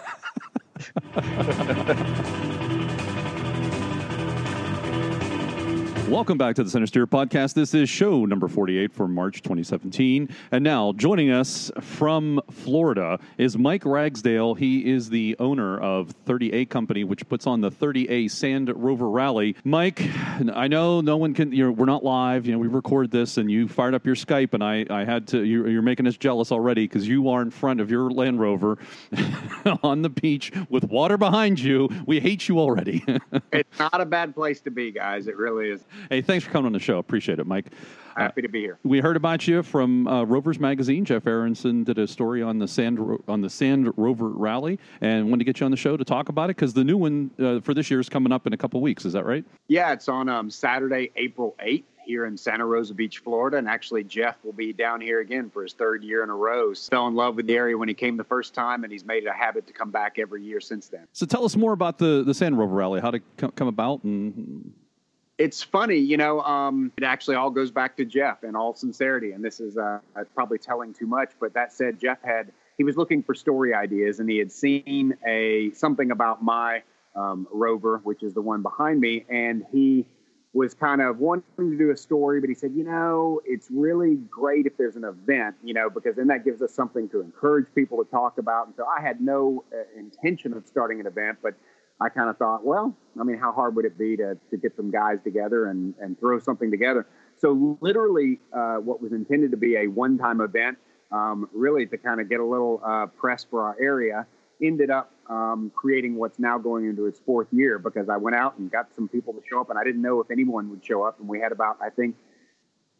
Welcome back to the Center Steer Podcast. This is show number forty-eight for March twenty seventeen. And now, joining us from Florida is Mike Ragsdale. He is the owner of thirty A Company, which puts on the thirty A Sand Rover Rally. Mike, I know no one can, you know, we're not live. You know, we record this, and you fired up your Skype, and I, I had to, you're, you're making us jealous already because you are in front of your Land Rover on the beach with water behind you. We hate you already. It's not a bad place to be, guys. It really is. Hey, thanks for coming on the show. Appreciate it, Mike. Happy to be here. We heard about you from uh, Rovers Magazine. Jeff Aronson did a story on the Sand Ro- on the Sand Rover Rally, and wanted to get you on the show to talk about it because the new one uh, for this year is coming up in a couple of weeks. Is that right? Yeah, it's on um, Saturday, April eighth here in Santa Rosa Beach, Florida. And actually, Jeff will be down here again for his third year in a row. Fell in love with the area when he came the first time, and he's made it a habit to come back every year since then. So tell us more about the, the Sand Rover Rally, how did it come about, and... It's funny, you know, um, it actually all goes back to Jeff in all sincerity. And this is uh, probably telling too much. But that said, Jeff had, he was looking for story ideas, and he had seen a something about my um, Rover, which is the one behind me. And he was kind of wanting to do a story, but he said, you know, it's really great if there's an event, you know, because then that gives us something to encourage people to talk about. And so I had no uh, intention of starting an event, but I kind of thought, well, I mean, how hard would it be to, to get some guys together and, and throw something together? So literally uh, what was intended to be a one-time event, um, really to kind of get a little uh, press for our area, ended up um, creating what's now going into its fourth year, because I went out and got some people to show up, and I didn't know if anyone would show up. And we had about, I think,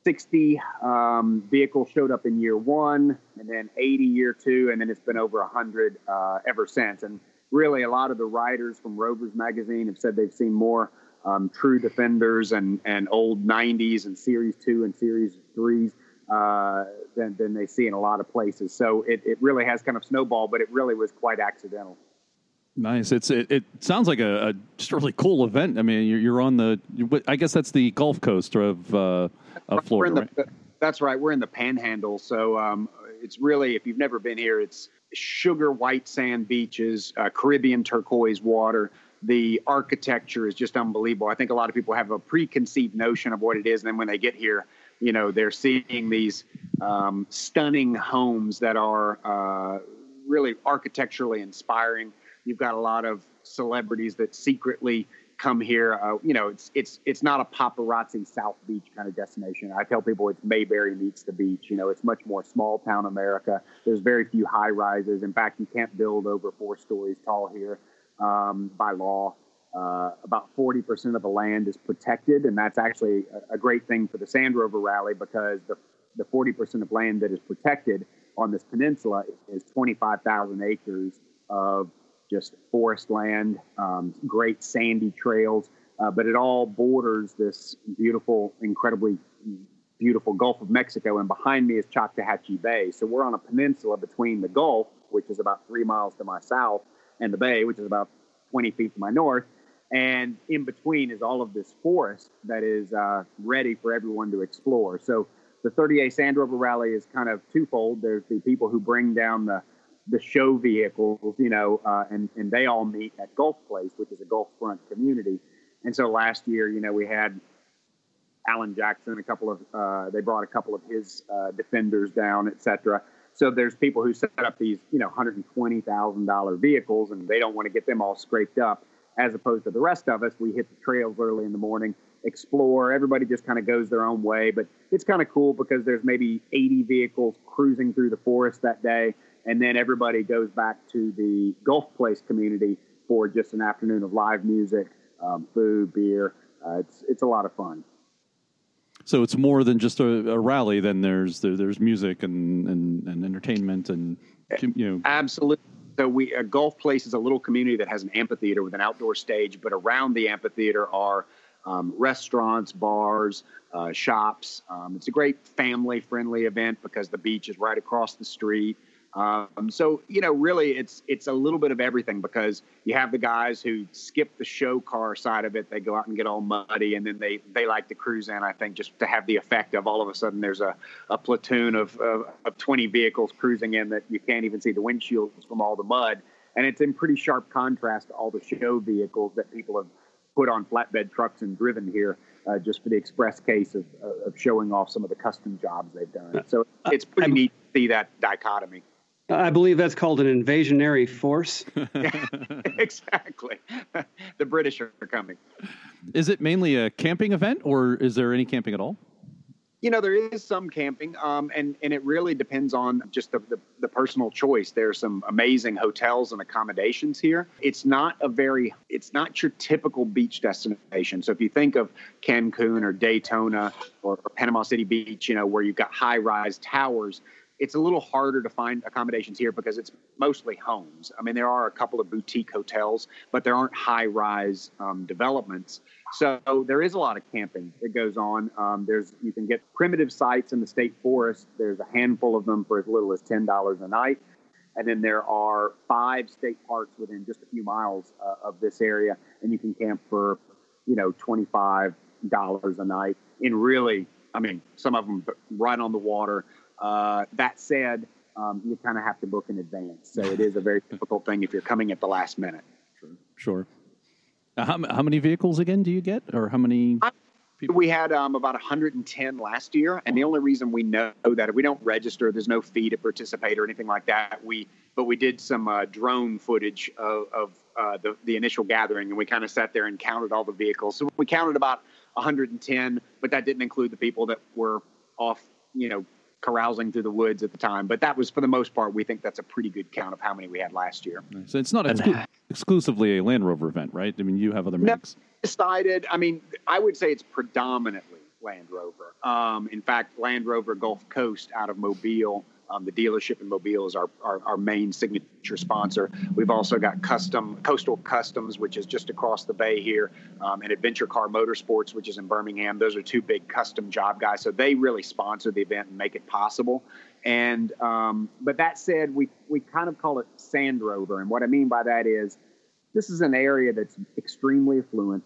sixty um, vehicles showed up in year one, and then eighty year two, and then it's been over one hundred uh, ever since. And really, a lot of the writers from Rovers Magazine have said they've seen more um, true Defenders and, and old nineties and Series two and Series threes uh, than, than they see in a lot of places. So it, it really has kind of snowballed, but it really was quite accidental. Nice. It's it, it sounds like a, a just a really cool event. I mean, you're, you're on the. I guess that's the Gulf Coast of uh, of Florida. The, right? That's right. We're in the Panhandle, so um, it's really, if you've never been here, it's sugar white sand beaches, uh, Caribbean turquoise water. The architecture is just unbelievable. I think a lot of people have a preconceived notion of what it is, and then when they get here, you know, they're seeing these um, stunning homes that are uh, really architecturally inspiring. You've got a lot of celebrities that secretly come here. Uh, you know, it's it's it's not a paparazzi South Beach kind of destination. I tell people it's Mayberry meets the beach. You know, it's much more small town America. There's very few high rises. In fact, you can't build over four stories tall here um, by law. Uh, about forty percent of the land is protected, and that's actually a, a great thing for the Sand Rover Rally, because the the forty percent of land that is protected on this peninsula is twenty-five thousand acres of just forest land, um, great sandy trails, uh, but it all borders this beautiful, incredibly beautiful Gulf of Mexico, and behind me is Choctawhatchee Bay. So we're on a peninsula between the Gulf, which is about three miles to my south, and the bay, which is about twenty feet to my north, and in between is all of this forest that is uh, ready for everyone to explore. So the thirty-eighth Sand Rover Rally is kind of twofold. There's the people who bring down the the show vehicles, you know, uh, and, and they all meet at Gulf Place, which is a Gulf front community. And so last year, you know, we had Alan Jackson, a couple of, uh, they brought a couple of his uh, Defenders down, et cetera. So there's people who set up these, you know, one hundred twenty thousand dollars vehicles, and they don't want to get them all scraped up, as opposed to the rest of us. We hit the trails early in the morning, explore. Everybody just kind of goes their own way, but it's kind of cool because there's maybe eighty vehicles cruising through the forest that day. And then everybody goes back to the Gulf Place community for just an afternoon of live music, um, food, beer. Uh, it's it's a lot of fun. So it's more than just a, a rally. Then there's there, there's music and, and, and entertainment and you know. Absolutely. So we uh, Gulf Place is a little community that has an amphitheater with an outdoor stage, but around the amphitheater are um, restaurants, bars, uh, shops. Um, it's a great family-friendly event because the beach is right across the street. Um, so, you know, really it's, it's a little bit of everything, because you have the guys who skip the show car side of it. They go out and get all muddy, and then they, they like to cruise in, I think, just to have the effect of all of a sudden there's a, a platoon of, of, of twenty vehicles cruising in that you can't even see the windshields from all the mud. And it's in pretty sharp contrast to all the show vehicles that people have put on flatbed trucks and driven here, uh, just for the express case of, uh, of showing off some of the custom jobs they've done. So it's pretty I'm, neat to see that dichotomy. I believe that's called an invasionary force. Yeah, exactly. The British are coming. Is it mainly a camping event, or is there any camping at all? You know, there is some camping, um, and, and it really depends on just the, the, the personal choice. There's some amazing hotels and accommodations here. It's not a very, it's not your typical beach destination. So if you think of Cancun or Daytona or, or Panama City Beach, you know, where you've got high-rise towers, it's a little harder to find accommodations here because it's mostly homes. I mean, there are a couple of boutique hotels, but there aren't high-rise um, developments. So there is a lot of camping that goes on. Um, there's you can get primitive sites in the state forest. There's a handful of them for as little as ten dollars a night. And then there are five state parks within just a few miles uh, of this area, and you can camp for, you know, twenty-five dollars a night. In really, I mean, some of them right on the water. Uh, that said, um, you kind of have to book in advance. So it is a very difficult thing if you're coming at the last minute. Sure. Sure. Uh, how, how many vehicles again do you get, or how many people? We had um, about one hundred ten last year. And the only reason we know that, we don't register, there's no fee to participate or anything like that. We, but we did some uh, drone footage of, of uh, the, the initial gathering, and we kind of sat there and counted all the vehicles. So we counted about one hundred ten, but that didn't include the people that were off, you know, carousing through the woods at the time. But that was, for the most part, we think that's a pretty good count of how many we had last year. So it's not exclu- exclusively a Land Rover event, right? I mean, you have other makes. Decided, I mean, I would say it's predominantly Land Rover. Um, in fact, Land Rover Gulf Coast out of Mobile, um, the dealership in Mobile is our, our, our main signature sponsor. We've also got Custom Coastal Customs, which is just across the bay here, um, and Adventure Car Motorsports, which is in Birmingham. Those are two big custom job guys. So they really sponsor the event and make it possible. And um, but that said, we we kind of call it Sand Rover, and what I mean by that is this is an area that's extremely affluent.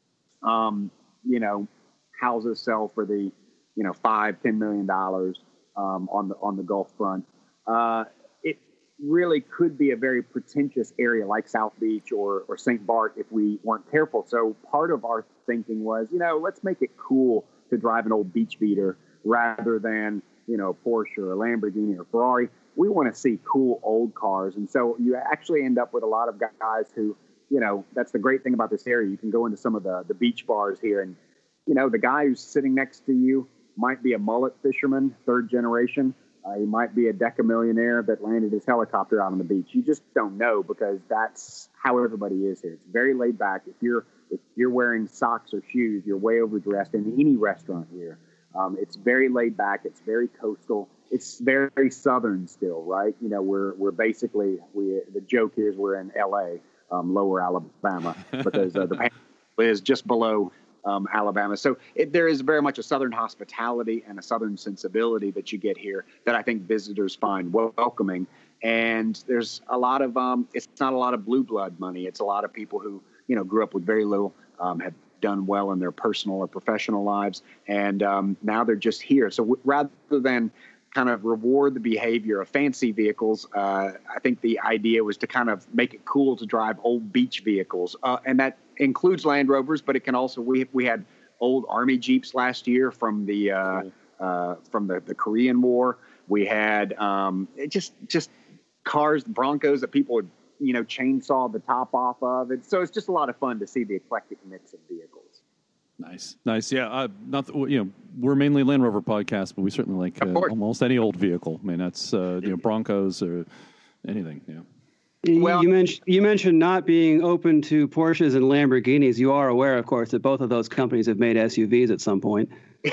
Um, you know, houses sell for the you know five, ten million dollars um, on the on the Gulf front. Uh, it really could be a very pretentious area like South Beach or or Saint Bart if we weren't careful. So part of our thinking was, you know, let's make it cool to drive an old beach beater rather than you know, Porsche or a Lamborghini or Ferrari. We want to see cool old cars. And so you actually end up with a lot of guys who, you know, that's the great thing about this area. You can go into some of the, the beach bars here and, you know, the guy who's sitting next to you might be a mullet fisherman, third generation. Uh, he might be a decamillionaire that landed his helicopter out on the beach. You just don't know because that's how everybody is here. It's very laid back. If you're, if you're wearing socks or shoes, you're way overdressed in any restaurant here. Um, it's very laid back. It's very coastal. It's very southern still, right? You know, we're we're basically we. The joke is we're in L A, um, Lower Alabama, because uh, the Panhandle is just below um, Alabama. So it, there is very much a southern hospitality and a southern sensibility that you get here that I think visitors find welcoming. And there's a lot of um, it's not a lot of blue blood money. It's a lot of people who you know grew up with very little, um, have done well in their personal or professional lives, and um, now they're just here. So w- rather than kind of reward the behavior of fancy vehicles, uh, I think the idea was to kind of make it cool to drive old beach vehicles, uh, and that includes Land Rovers, but it can also we we had old Army Jeeps last year from the uh, cool. uh, from the, the Korean War. We had um, it just just cars, Broncos that people would you know, chainsaw the top off of it. So it's just a lot of fun to see the eclectic mix of vehicles. Nice, nice. Yeah, uh, not the, you know, we're mainly Land Rover podcast, but we certainly like uh, almost any old vehicle. I mean, that's uh, you know, Broncos or anything. Yeah. Well, you mentioned you mentioned not being open to Porsches and Lamborghinis. You are aware, of course, that both of those companies have made S U Vs at some point.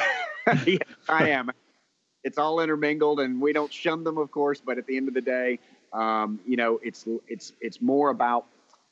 Yes, I am. It's all intermingled, and we don't shun them, of course. But at the end of the day, Um, you know, it's it's it's more about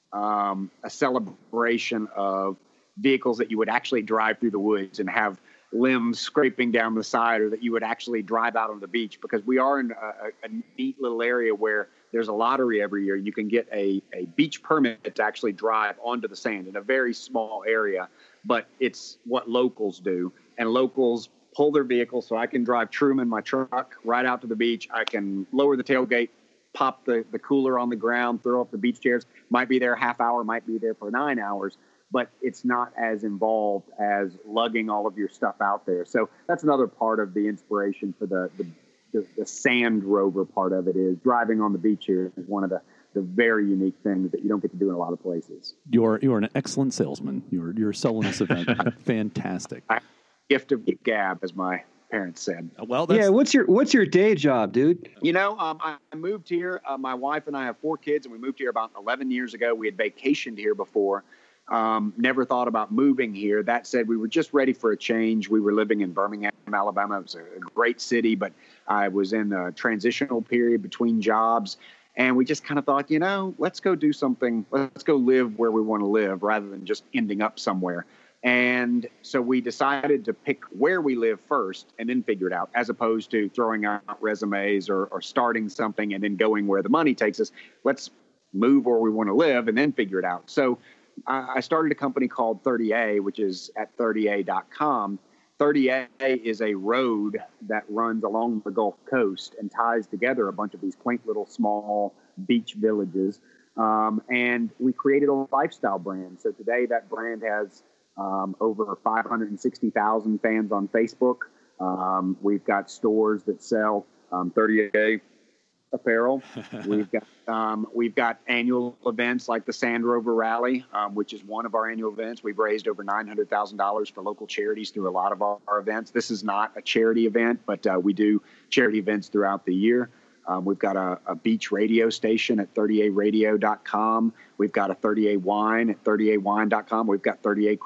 um, a celebration of vehicles that you would actually drive through the woods and have limbs scraping down the side, or that you would actually drive out on the beach, because we are in a, a neat little area where there's a lottery every year. You can get a, a beach permit to actually drive onto the sand in a very small area, but it's what locals do, and locals pull their vehicles. So I can drive Truman, my truck, right out to the beach. I can lower the tailgate, pop the, the cooler on the ground, throw up the beach chairs, might be there a half hour, might be there for nine hours, but it's not as involved as lugging all of your stuff out there. So that's another part of the inspiration for the, the, the, the Sand Rover part of it, is driving on the beach here is one of the, the very unique things that you don't get to do in a lot of places. You're, you're an excellent salesman. You're, you're selling this event. Fantastic. I, gift of gab, as my parents said. Well, that's... yeah. What's your What's your day job, dude? You know, um, I moved here. Uh, my wife and I have four kids, and we moved here about eleven years ago. We had vacationed here before. Um, never thought about moving here. That said, we were just ready for a change. We were living in Birmingham, Alabama. It was a great city, but I was in a transitional period between jobs. And we just kind of thought, you know, let's go do something. Let's go live where we want to live rather than just ending up somewhere. And so we decided to pick where we live first and then figure it out, as opposed to throwing out resumes or, or starting something and then going where the money takes us. Let's move where we want to live and then figure it out. So I started a company called thirty A, which is at thirty A dot com. thirty A is a road that runs along the Gulf Coast and ties together a bunch of these quaint little small beach villages. Um, and we created a lifestyle brand. So today that brand has Um, over five hundred sixty thousand fans on Facebook. Um, we've got stores that sell um, thirty A apparel. We've got um, we've got annual events like the Sand Rover Rally, um, which is one of our annual events. We've raised over nine hundred thousand dollars for local charities through a lot of our, our events. This is not a charity event, but uh, we do charity events throughout the year. Um, we've got a, a beach radio station at thirty A radio dot com. We've got a thirty A wine at thirty A wine dot com. We've got thirty A craft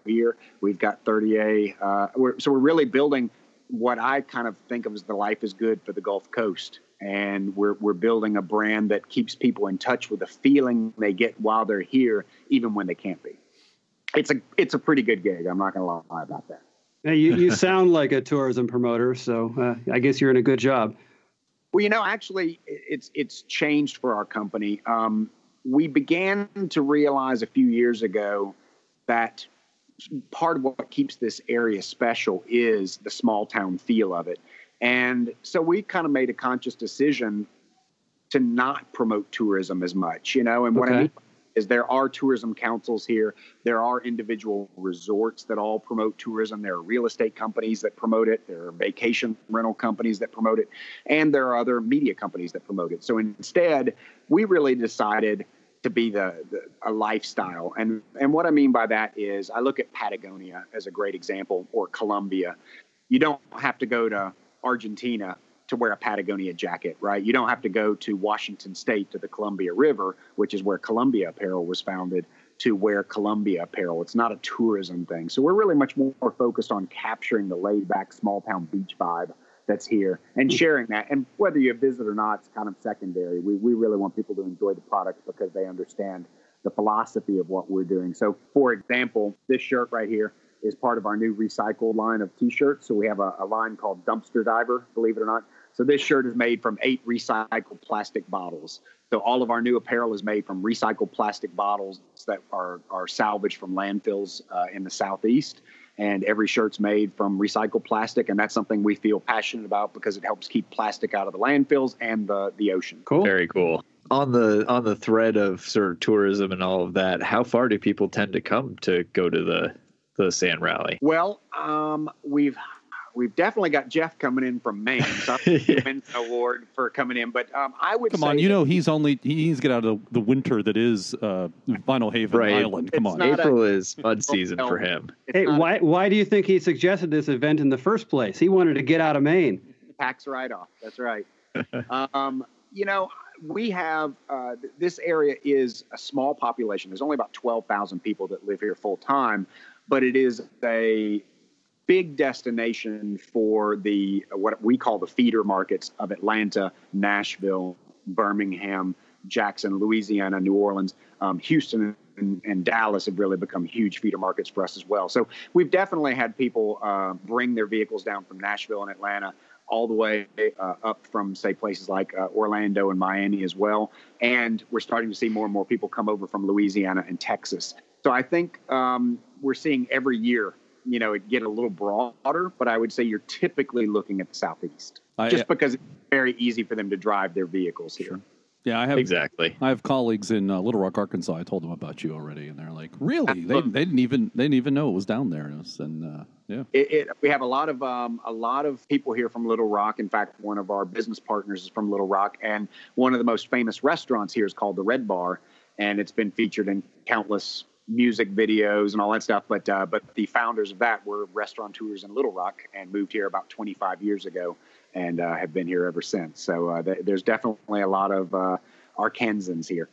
here. We've got thirty A. Uh, we're, so we're really building what I kind of think of as the life is good for the Gulf Coast. And we're we're building a brand that keeps people in touch with the feeling they get while they're here, even when they can't be. It's a it's a pretty good gig. I'm not going to lie about that. Hey, you, you sound like a tourism promoter, so uh, I guess you're in a good job. Well, you know, actually, it's it's changed for our company. Um, we began to realize a few years ago that part of what keeps this area special is the small town feel of it. And so we kind of made a conscious decision to not promote tourism as much, you know, and what Okay. I mean is there are tourism councils here. There are individual resorts that all promote tourism. There are real estate companies that promote it. There are vacation rental companies that promote it. And there are other media companies that promote it. So instead, we really decided to be the, the a lifestyle. And, and what I mean by that is I look at Patagonia as a great example, or Colombia. You don't have to go to Argentina to wear a Patagonia jacket, right? You don't have to go to Washington State to the Columbia River, which is where Columbia Apparel was founded, to wear Columbia apparel. It's not a tourism thing. So we're really much more focused on capturing the laid back small town beach vibe that's here and sharing that. And whether you visit or not, it's kind of secondary. We, we really want people to enjoy the product because they understand the philosophy of what we're doing. So for example, this shirt right here is part of our new recycled line of t-shirts. So we have a, a line called Dumpster Diver, believe it or not. So this shirt is made from eight recycled plastic bottles. So all of our new apparel is made from recycled plastic bottles that are, are salvaged from landfills uh, in the Southeast. And every shirt's made from recycled plastic. And that's something we feel passionate about because it helps keep plastic out of the landfills and the, the ocean. Cool. Very cool. On the on the thread of sort of tourism and all of that, how far do people tend to come to go to the the sand rally? Well, um, we've we've definitely got Jeff coming in from Maine. So he wins an award for coming in. But um, I would Come say on, you that- know he's only he needs to get out of the winter that is uh, Vinyl Haven Right. Island. Come It's on, not- April is mud season for him. it's Hey, not why why do you think he suggested this event in the first place? He wanted to get out of Maine. a tax write-off. That's right. um, you know, we have uh, th- this area is a small population. There's only about twelve thousand people that live here full time, but it is a big destination for the what we call the feeder markets of Atlanta, Nashville, Birmingham, Jackson, Louisiana, New Orleans, um, Houston, and, and Dallas have really become huge feeder markets for us as well. So we've definitely had people uh, bring their vehicles down from Nashville and Atlanta all the way uh, up from, say, places like uh, Orlando and Miami as well. And we're starting to see more and more people come over from Louisiana and Texas. So I think um, we're seeing every year, you know, it get a little broader, but I would say you're typically looking at the Southeast I- just because it's very easy for them to drive their vehicles here. yeah, I have Exactly. I have colleagues in uh, Little Rock, Arkansas. I told them about you already, and they're like, "Really? They they didn't even they didn't even know it was down there." And, it was, and uh, yeah, It, it, we have a lot of um, a lot of people here from Little Rock. In fact, one of our business partners is from Little Rock, and one of the most famous restaurants here is called the Red Bar, and it's been featured in countless music videos and all that stuff. But uh, but the founders of that were restaurateurs in Little Rock and moved here about twenty-five years ago, and uh, have been here ever since. So uh, th- there's definitely a lot of uh, Arkansans here.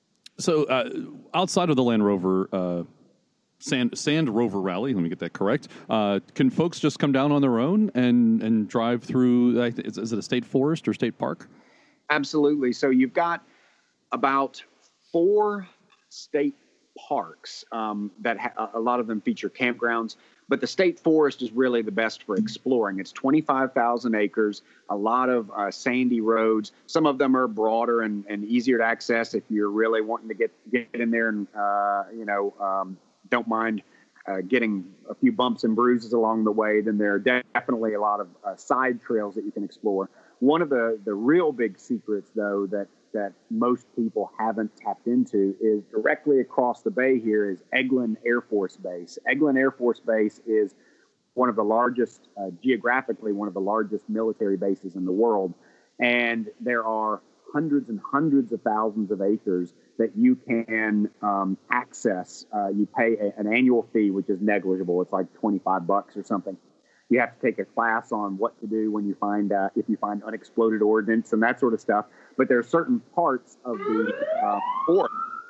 So uh, outside of the Land Rover uh, Sand Sand Rover Rally, let me get that correct. Uh, can folks just come down on their own and and drive through? I th- Is, is it a state forest or state park? Absolutely. So you've got about four state parks um, that ha- a lot of them feature campgrounds, but the state forest is really the best for exploring. It's twenty-five thousand acres, a lot of uh, sandy roads. Some of them are broader and, and easier to access if you're really wanting to get, get in there and, uh, you know, um, don't mind uh, getting a few bumps and bruises along the way. Then there are definitely a lot of uh, side trails that you can explore. One of the, the real big secrets, though, that that most people haven't tapped into is directly across the bay here is Eglin Air Force Base. Eglin Air Force Base is one of the largest, uh, geographically, one of the largest military bases in the world. And there are hundreds and hundreds of thousands of acres that you can um, access. Uh, you pay a, an annual fee, which is negligible. It's like twenty-five bucks or something. You have to take a class on what to do when you find uh, if you find unexploded ordnance and that sort of stuff. But there are certain parts of the uh, forest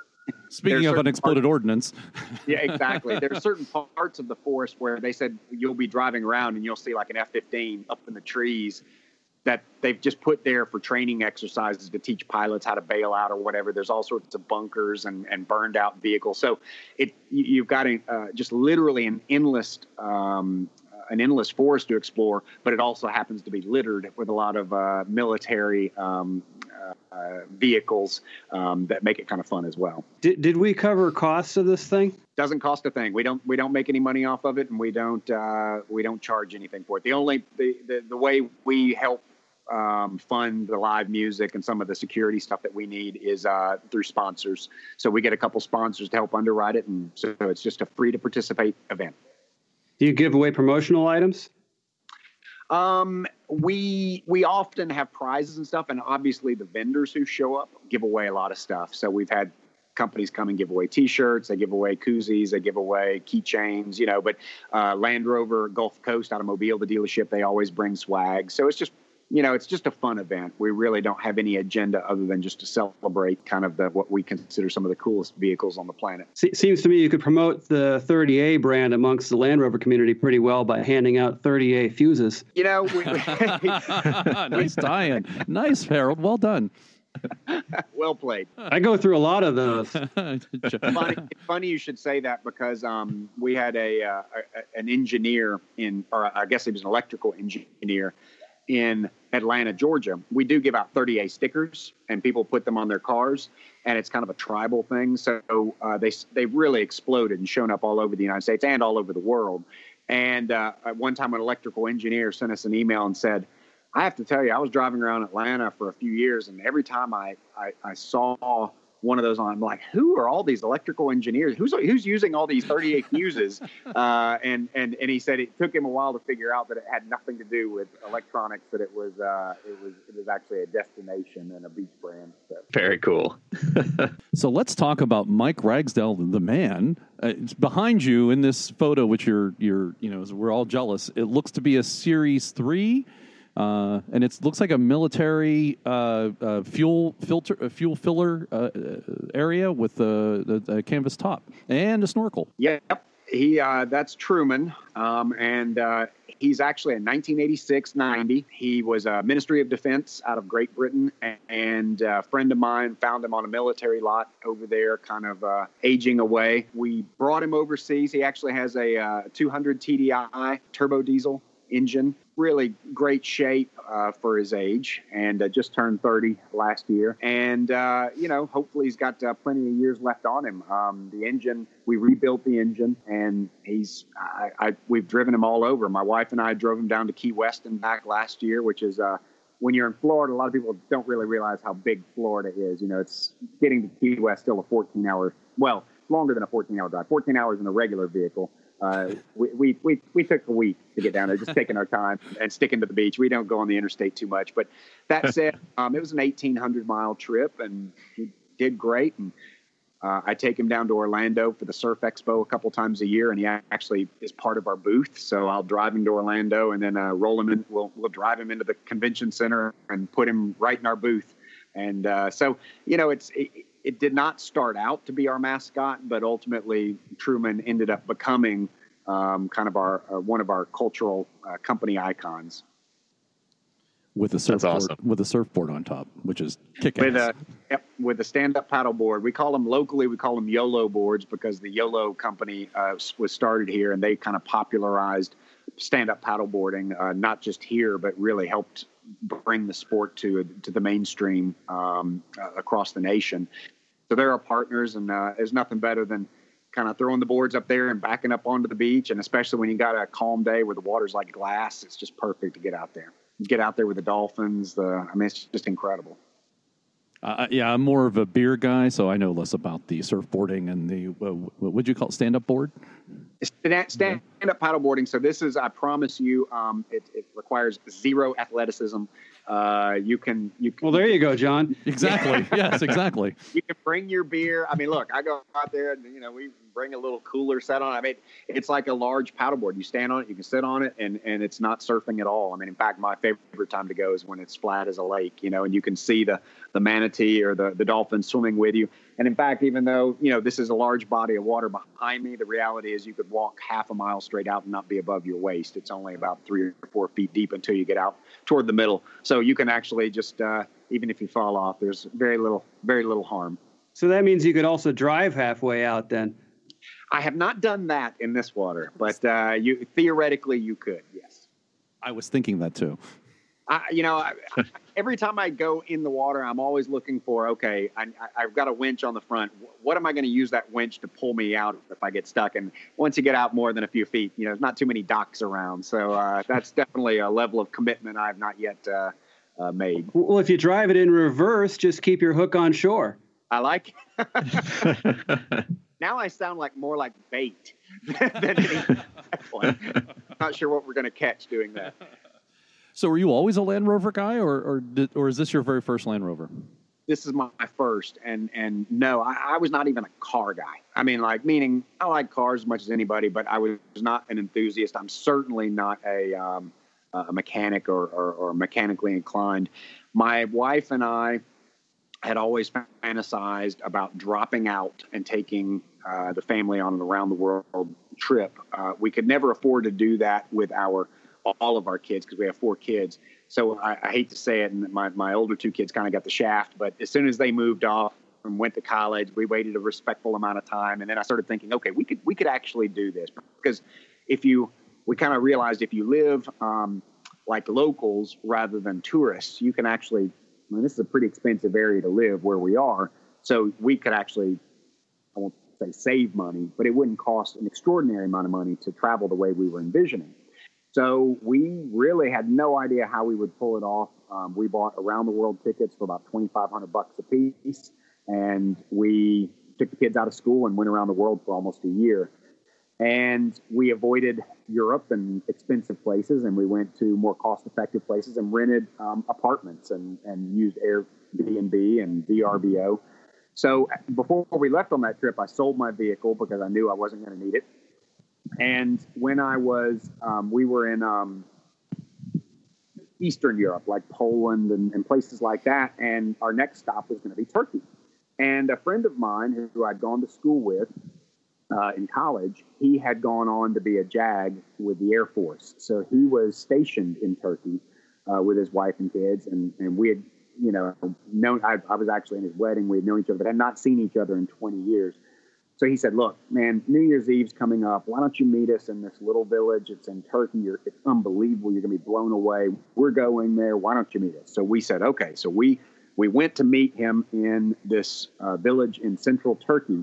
Speaking of unexploded ordnance. Yeah, exactly. There are certain parts of the forest where they said you'll be driving around and you'll see like an F fifteen up in the trees that they've just put there for training exercises to teach pilots how to bail out or whatever. There's all sorts of bunkers and, and burned out vehicles. So it you've got a, uh, just literally an endless um, an endless forest to explore, but it also happens to be littered with a lot of uh, military um, uh, vehicles um, that make it kind of fun as well. Did, did we cover costs of this thing? Doesn't cost a thing. We don't we don't make any money off of it, and we don't uh, we don't charge anything for it. The only the the, the way we help um, fund the live music and some of the security stuff that we need is uh, through sponsors. So we get a couple sponsors to help underwrite it, and so it's just a free to participate event. Do you give away promotional items? Um, we we often have prizes and stuff, and obviously the vendors who show up give away a lot of stuff. So we've had companies come and give away T-shirts, they give away koozies, they give away keychains, you know. But uh, Land Rover Gulf Coast out of Mobile, the dealership, they always bring swag. So it's just, you know, it's just a fun event. We really don't have any agenda other than just to celebrate kind of the what we consider some of the coolest vehicles on the planet. Se- seems to me you could promote the thirty A brand amongst the Land Rover community pretty well by handing out thirty A fuses. You know, we, we, nice tie-in. Nice, Harold. Well done. Well played. I go through a lot of those. funny, it's funny you should say that because um, we had a, uh, a an engineer in, or I guess he was an electrical engineer in Atlanta, Georgia. We do give out thirty A stickers, and people put them on their cars, and it's kind of a tribal thing. So uh, they they really exploded and shown up all over the United States and all over the world. And uh, at one time, an electrical engineer sent us an email and said, I have to tell you, I was driving around Atlanta for a few years, and every time I, I, I saw one of those on, I'm like, who are all these electrical engineers? Who's who's using all these thirty A fuses? Uh, and, and and he said it took him a while to figure out that it had nothing to do with electronics, that it was uh, it was it was actually a destination and a beach brand. So. Very cool. So let's talk about Mike Ragsdale, the man. Uh, it's behind you in this photo, which you're you're you know we're all jealous. It looks to be a Series three. Uh, and it looks like a military uh, uh, fuel filter, uh, fuel filler uh, area with the, the, the canvas top and a snorkel. Yep, he uh, that's Truman, um, and uh, he's actually a nineteen eighty-six ninety. He was a Ministry of Defense out of Great Britain, and a friend of mine found him on a military lot over there, kind of uh, aging away. We brought him overseas. He actually has a uh, two hundred T D I turbo diesel engine. Really great shape uh, for his age, and uh, just turned thirty last year. And, uh, you know, hopefully he's got uh, plenty of years left on him. Um, the engine, we rebuilt the engine, and he's, I, I, we've driven him all over. My wife and I drove him down to Key West and back last year, which is, uh, when you're in Florida, a lot of people don't really realize how big Florida is. You know, it's getting to Key West still a fourteen hour, well, longer than a fourteen hour drive, fourteen hours in a regular vehicle. Uh, we, we, we, we took a week to get down there, just taking our time and sticking to the beach. We don't go on the interstate too much. But that said, um, it was an eighteen hundred mile trip, and he did great. And uh, I take him down to Orlando for the Surf Expo a couple times a year, and he actually is part of our booth. So I'll drive him to Orlando and then uh, roll him in. We'll, we'll drive him into the convention center and put him right in our booth. And uh, so, you know, it's it, it did not start out to be our mascot, but ultimately Truman ended up becoming um, kind of our uh, one of our cultural uh, company icons. With a surfboard, awesome. with a surfboard on top, which is kick-ass. With a yep, with a stand-up paddleboard. We call them locally. We call them YOLO boards because the YOLO company uh, was started here, and they kind of popularized stand-up paddleboarding, uh, not just here, but really helped bring the sport to to the mainstream um, uh, across the nation. So they're our partners, and uh, there's nothing better than kind of throwing the boards up there and backing up onto the beach, and especially when you got a calm day where the water's like glass, it's just perfect to get out there. Get out there with the dolphins. The I mean, it's just incredible. Uh, yeah, I'm more of a beer guy, so I know less about the surfboarding and the, uh, what would you call it, stand-up board? Stand, stand-up paddleboarding. So this is, I promise you, um, it, it requires zero athleticism. Uh, you can, you can. Well, there you go, John. Exactly. Yes, exactly. You can bring your beer. I mean, look, I go out there and, you know, we bring a little cooler set on. I mean, it's like a large paddleboard. You stand on it, you can sit on it, and, and it's not surfing at all. I mean, in fact, my favorite time to go is when it's flat as a lake, you know, and you can see the, the manatee or the, the dolphin swimming with you. And in fact, even though, you know, this is a large body of water behind me, the reality is you could walk half a mile straight out and not be above your waist. It's only about three or four feet deep until you get out toward the middle. So you can actually just, uh, even if you fall off, there's very little, very little harm. So that means you could also drive halfway out then. I have not done that in this water, but uh, you theoretically you could, yes. I was thinking that too. I, you know, I, I, every time I go in the water, I'm always looking for, okay, I, I, I've got a winch on the front. What am I going to use that winch to pull me out if I get stuck? And once you get out more than a few feet, you know, there's not too many docks around. So uh, that's definitely a level of commitment I've not yet uh, uh, made. Well, if you drive it in reverse, just keep your hook on shore. I like it. Now I sound like more like bait than any one. Not sure what we're going to catch doing that. So were you always a Land Rover guy, or or, did, or is this your very first Land Rover? This is my first, and and no, I, I was not even a car guy. I mean, like, meaning I like cars as much as anybody, but I was not an enthusiast. I'm certainly not a um, a mechanic or, or, or mechanically inclined. My wife and I had always fantasized about dropping out and taking uh, the family on an around the world trip. Uh, we could never afford to do that with our all of our kids because we have four kids. So I, I hate to say it, and my, my older two kids kind of got the shaft, but as soon as they moved off and went to college, we waited a respectful amount of time. And then I started thinking, okay, we could, we could actually do this, because if you, we kind of realized if you live um, like locals rather than tourists, you can actually, I mean, this is a pretty expensive area to live where we are. So we could actually, I won't say save money, but it wouldn't cost an extraordinary amount of money to travel the way we were envisioning. So we really had no idea how we would pull it off. Um, we bought around the world tickets for about twenty-five hundred bucks a piece. And we took the kids out of school and went around the world for almost a year. And we avoided Europe and expensive places, and we went to more cost-effective places and rented um, apartments and, and used Airbnb and V R B O. So before we left on that trip, I sold my vehicle because I knew I wasn't going to need it. And when I was, um, we were in um, Eastern Europe, like Poland and, and places like that. And our next stop was going to be Turkey. And a friend of mine who, who I'd gone to school with uh, in college, he had gone on to be a JAG with the Air Force. So he was stationed in Turkey uh, with his wife and kids. And, and we had, you know, known, I, I was actually in his wedding. We had known each other, but had not seen each other in twenty years. So he said, look, man, New Year's Eve's coming up. Why don't you meet us in this little village? It's in Turkey. You're, it's unbelievable. You're going to be blown away. We're going there. Why don't you meet us? So we said, okay. So we we went to meet him in this uh, village in central Turkey.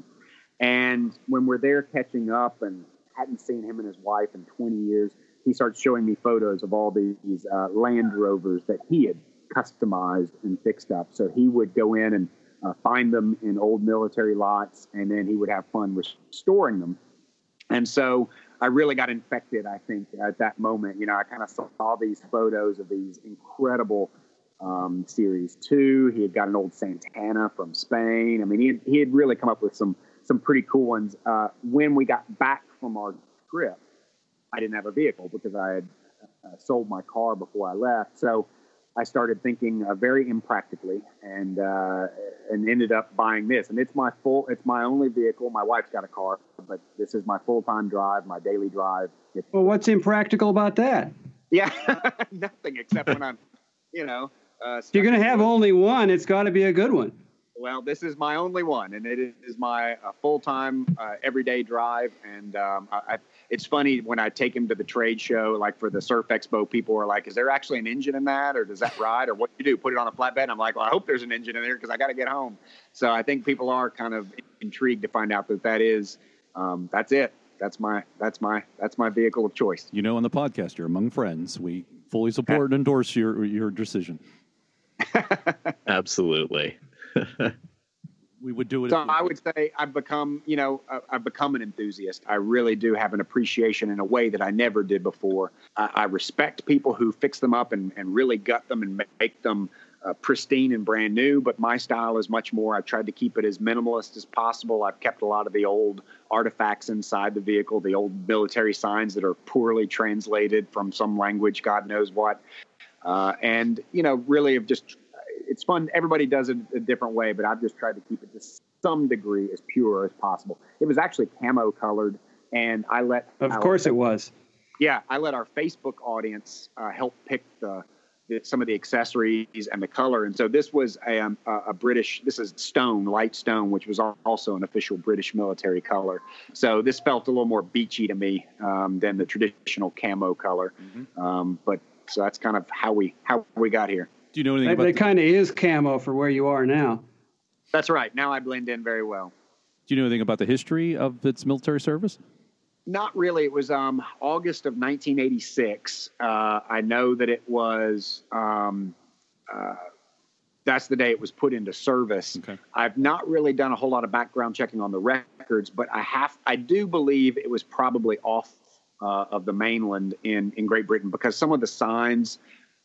And when we're there catching up and hadn't seen him and his wife in twenty years, he starts showing me photos of all these uh, Land Rovers that he had customized and fixed up. So he would go in and Uh, find them in old military lots, and then he would have fun restoring them. And so I really got infected, I think, at that moment. You know, I kind of saw these photos of these incredible um, Series two. He had got an old Santana from Spain. I mean, he had, he had really come up with some some pretty cool ones. Uh, when we got back from our trip, I didn't have a vehicle because I had uh, sold my car before I left. So I started thinking uh, very impractically, and uh, and ended up buying this. And it's my full, it's my only vehicle. My wife's got a car, but this is my full-time drive, my daily drive. It's, well, what's impractical about that? Yeah, nothing except when I'm, you know. Uh, if you're going to have only one, it's got to be a good one. Well, this is my only one, and it is my uh, full-time, uh, everyday drive. And um, I, I, it's funny when I take him to the trade show, like for the Surf Expo, people are like, is there actually an engine in that, or does that ride, or what do you do, put it on a flatbed? And I'm like, well, I hope there's an engine in there because I got to get home. So I think people are kind of intrigued to find out that that is, um, that's it. That's my, that's my, that's my vehicle of choice. You know, on the podcast, you're among friends. We fully support and endorse your your decision. Absolutely. We would do it. So I would say I've become, you know, I've become an enthusiast. I really do have an appreciation in a way that I never did before. I, I respect people who fix them up and, and really gut them and make them uh, pristine and brand new. But my style is much more, I've tried to keep it as minimalist as possible. I've kept a lot of the old artifacts inside the vehicle, the old military signs that are poorly translated from some language, God knows what. Uh, and, you know, really have just, it's fun. Everybody does it a different way, but I've just tried to keep it just some degree as pure as possible. It was actually camo colored, and I let Of our, course it was. Yeah, I let our Facebook audience uh, help pick the, the some of the accessories and the color, and so this was a, um, a, a British. This is stone, light stone, which was also an official British military color. So this felt a little more beachy to me um, than the traditional camo color. Mm-hmm. Um, but so that's kind of how we how we got here. Do you know anything That, about that the, kind of is camo for where you are now. That's right. Now I blend in very well. Do you know anything about the history of its military service? Not really. It was um, August of nineteen eighty-six. Uh, I know that it was, um, uh, that's the day it was put into service. Okay. I've not really done a whole lot of background checking on the records, but I have, I do believe it was probably off uh, of the mainland in, in Great Britain, because some of the signs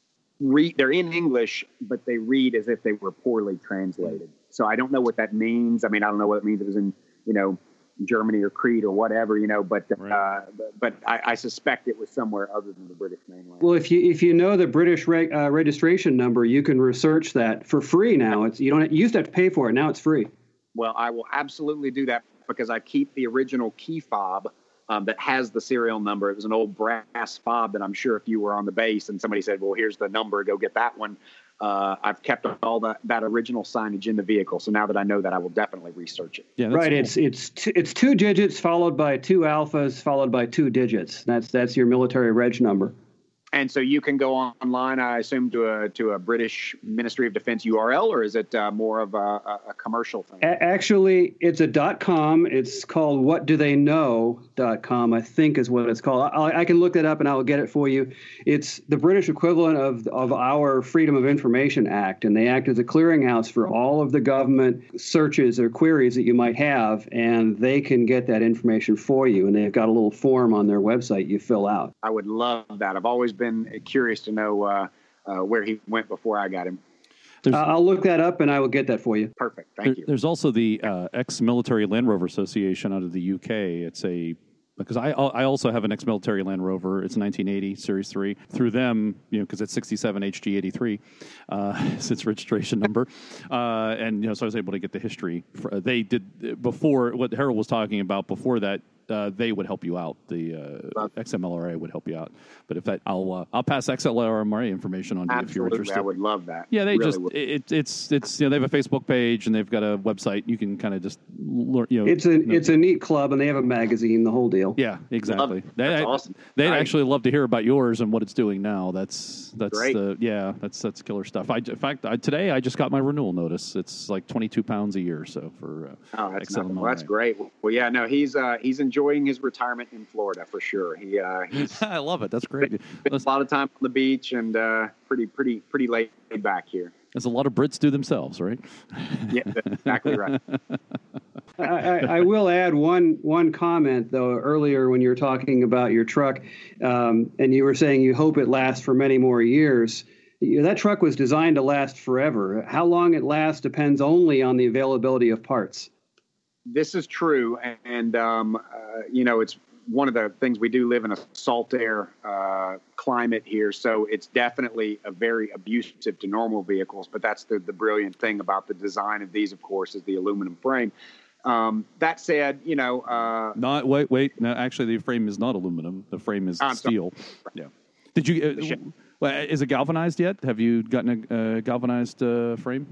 read, they're in English, but they read as if they were poorly translated. So I don't know what that means. I mean, I don't know what it means. It was in, you know, Germany or Crete or whatever, you know, but right. uh, but I, I suspect it was somewhere other than the British mainland. Well, if you if you know the British reg, uh, registration number, you can research that for free now. It's you don't you used to have to pay for it. Now it's free. Well, I will absolutely do that because I keep the original key fob um, that has the serial number. It was an old brass fob that I'm sure if you were on the base and somebody said, well, here's the number, go get that one. Uh, I've kept all that, that original signage in the vehicle. So now that I know that, I will definitely research it. Yeah, that's Right. cool. It's it's t- it's two digits followed by two alphas followed by two digits. That's that's your military reg number. And so you can go online, I assume, to a to a British Ministry of Defense U R L, or is it uh, more of a, a, a commercial thing? A- actually, it's a .com. It's called what do they know dot com, I think is what it's called. I, I can look that up and I will get it for you. It's the British equivalent of of our Freedom of Information Act, and they act as a clearinghouse for all of the government searches or queries that you might have, and they can get that information for you. And they've got a little form on their website you fill out. I would love that. I've always been curious to know uh, uh, where he went before I got him. Uh, I'll look that up and I will get that for you. Perfect. Thank There, you. there's also the uh, ex-military Land Rover Association out of the U K. It's a because I I also have an ex-military Land Rover. It's a nineteen eighty Series three. Through them, you know, because it's sixty-seven H G eighty-three, uh, it's its registration number, uh, and you know, so I was able to get the history. For, uh, they did before what Harold was talking about. Before that, uh, they would help you out. The uh, X M L R A would help you out. But if that, I'll uh, I'll pass X M L R A information on to you if you're Absolutely, interested. I would love that. Yeah, they Really just would. it, it's it's you know they have a Facebook page and they've got a website. You can kind of just learn. You know, It's a it's a neat club, and they have a magazine, the whole deal. yeah, exactly. Love- They- that's I- awesome. They'd I- actually love to hear about yours and what it's doing now. That's that's Great. the yeah, that's that's killer stuff. I in fact I, today I just got my renewal notice. It's like twenty-two pounds a year. So for uh, Oh, that's X M L R A. nothing. Well, that's great. Well, yeah, no, he's uh, he's enjoying his retirement in Florida for sure. He uh, he's I love it. That's great. spent a lot of time on the beach and uh, pretty pretty pretty laid back here. As a lot of Brits do themselves, right? Yeah, that's exactly right. I, I, I will add one one comment though. Earlier, when you were talking about your truck, um, and you were saying you hope it lasts for many more years. You- That truck was designed to last forever. How long it lasts depends only on the availability of parts. This is true, and um, uh, you know, it's one of the things we do live in a salt air uh, climate here, so it's definitely a very abusive to normal vehicles. But that's the the brilliant thing about the design of these, of course, is the aluminum frame. Um, that said, you know, uh, Not wait wait. No, actually, the frame is not aluminum. The frame is I'm sorry. steel. Yeah. Did you? Uh, ship. well, is it galvanized yet? Have you gotten a uh, galvanized uh, frame?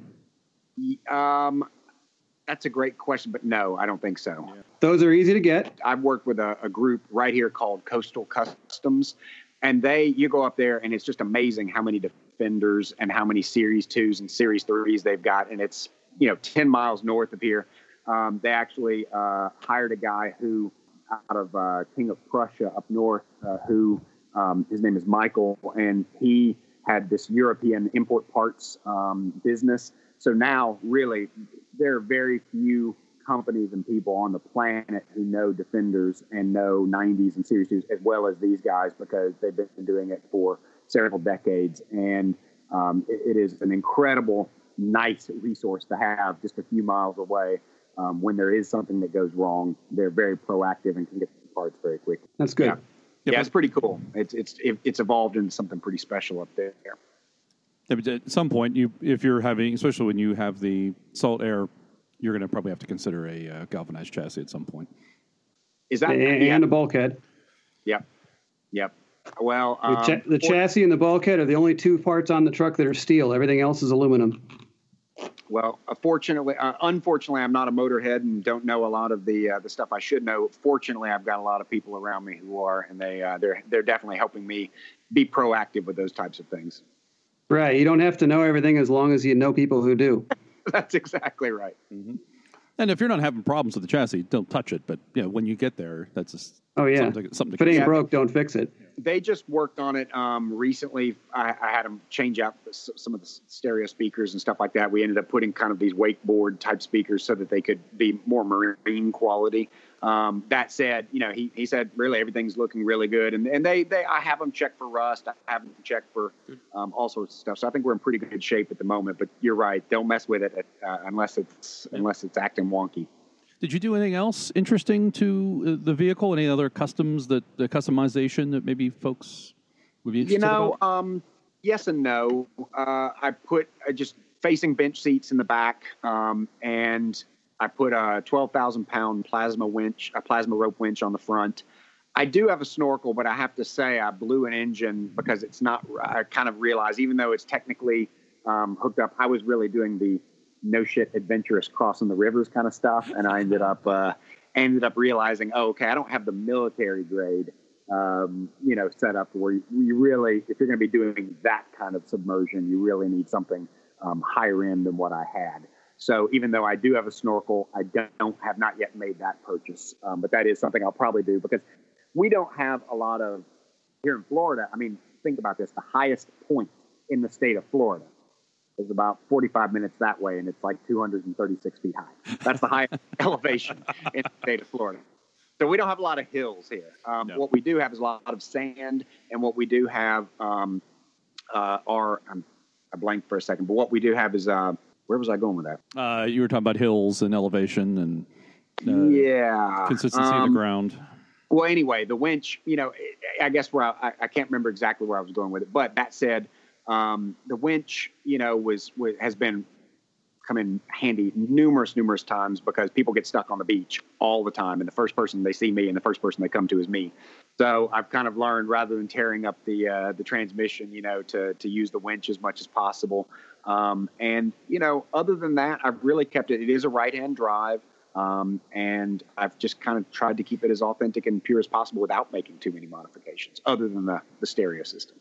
um, that's a great question, but no, I don't think so. Those are easy to get. I've worked with a, a group right here called Coastal Customs, and they, you go up there and it's just amazing how many Defenders and how many Series twos and Series threes they've got. And it's, you know, ten miles north of here. Um, they actually uh, hired a guy who, out of uh, King of Prussia up north, uh, who um, his name is Michael, and he had this European import parts um, business. So now, really, there are very few companies and people on the planet who know Defenders and know nineties and Series twos as well as these guys, because they've been doing it for several decades. And um, it, it is an incredible, nice resource to have just a few miles away. Um, when there is something that goes wrong, they're very proactive and can get the parts very quickly. That's good. Yeah, Yeah, yeah but- it's pretty cool. It's it's it, it's evolved into something pretty special up there. Yeah, but at some point, you if you're having, especially when you have the salt air you're going to probably have to consider a uh, galvanized chassis at some point. Is that and, yeah. and a bulkhead? Yep. Yep. Well, The, um, cha- the chassis and the bulkhead are the only two parts on the truck that are steel. Everything else is aluminum. Well, uh, fortunately, uh, unfortunately, I'm not a motorhead and don't know a lot of the uh, the stuff I should know. Fortunately, I've got a lot of people around me who are, and they uh, they're they're definitely helping me be proactive with those types of things. Right. You don't have to know everything as long as you know people who do. That's exactly right. Mm-hmm. And if you're not having problems with the chassis, don't touch it. But you know, when you get there, that's just oh yeah, something, something if it ain't consider. broke, don't fix it. They just worked on it um, recently. I, I had them change out some of the stereo speakers and stuff like that. We ended up putting kind of these wakeboard type speakers so that they could be more marine quality. Um, that said, you know, he, he said really everything's looking really good, and and they, they I have them check for rust. I have them check for um, all sorts of stuff. So I think we're in pretty good shape at the moment. But you're right, don't mess with it uh, unless it's unless it's acting wonky. Did you do anything else interesting to uh, the vehicle? Any other customs that the customization that maybe folks would be interested You know, about? um, yes and no. Uh, I put uh, just facing bench seats in the back, um, and I put a twelve thousand pound plasma winch, a plasma rope winch on the front. I do have a snorkel, but I have to say I blew an engine because it's not. I kind of realized, even though it's technically um, hooked up, I was really doing the no shit adventurous crossing the rivers kind of stuff, and I ended up uh, ended up realizing, oh, okay, I don't have the military grade, um, you know, set up where you, you really, if you're going to be doing that kind of submersion, you really need something um, higher end than what I had. So even though I do have a snorkel, I don't have not yet made that purchase, um, but that is something I'll probably do because we don't have a lot of here in Florida. I mean, think about this: the highest point in the state of Florida is about forty-five minutes that way, and it's like two hundred thirty-six feet high. That's the highest elevation in the state of Florida. So we don't have a lot of hills here. Um, No. What we do have is a lot of sand, and what we do have um, uh, are um, I blanked for a second, but what we do have is uh, where was I going with that? Uh, you were talking about hills and elevation and uh, yeah, consistency of um, the ground. Well, anyway, the winch, you know, I guess where I, I can't remember exactly where I was going with it, but that said, um, the winch, you know, was, was has been come in handy numerous, numerous times because people get stuck on the beach all the time, and the first person they see me and the first person they come to is me. So I've kind of learned rather than tearing up the uh, the transmission, you know, to to use the winch as much as possible. Um, and you know, other than that, I've really kept it. It is a right-hand drive. Um, and I've just kind of tried to keep it as authentic and pure as possible without making too many modifications, other than the, the stereo system.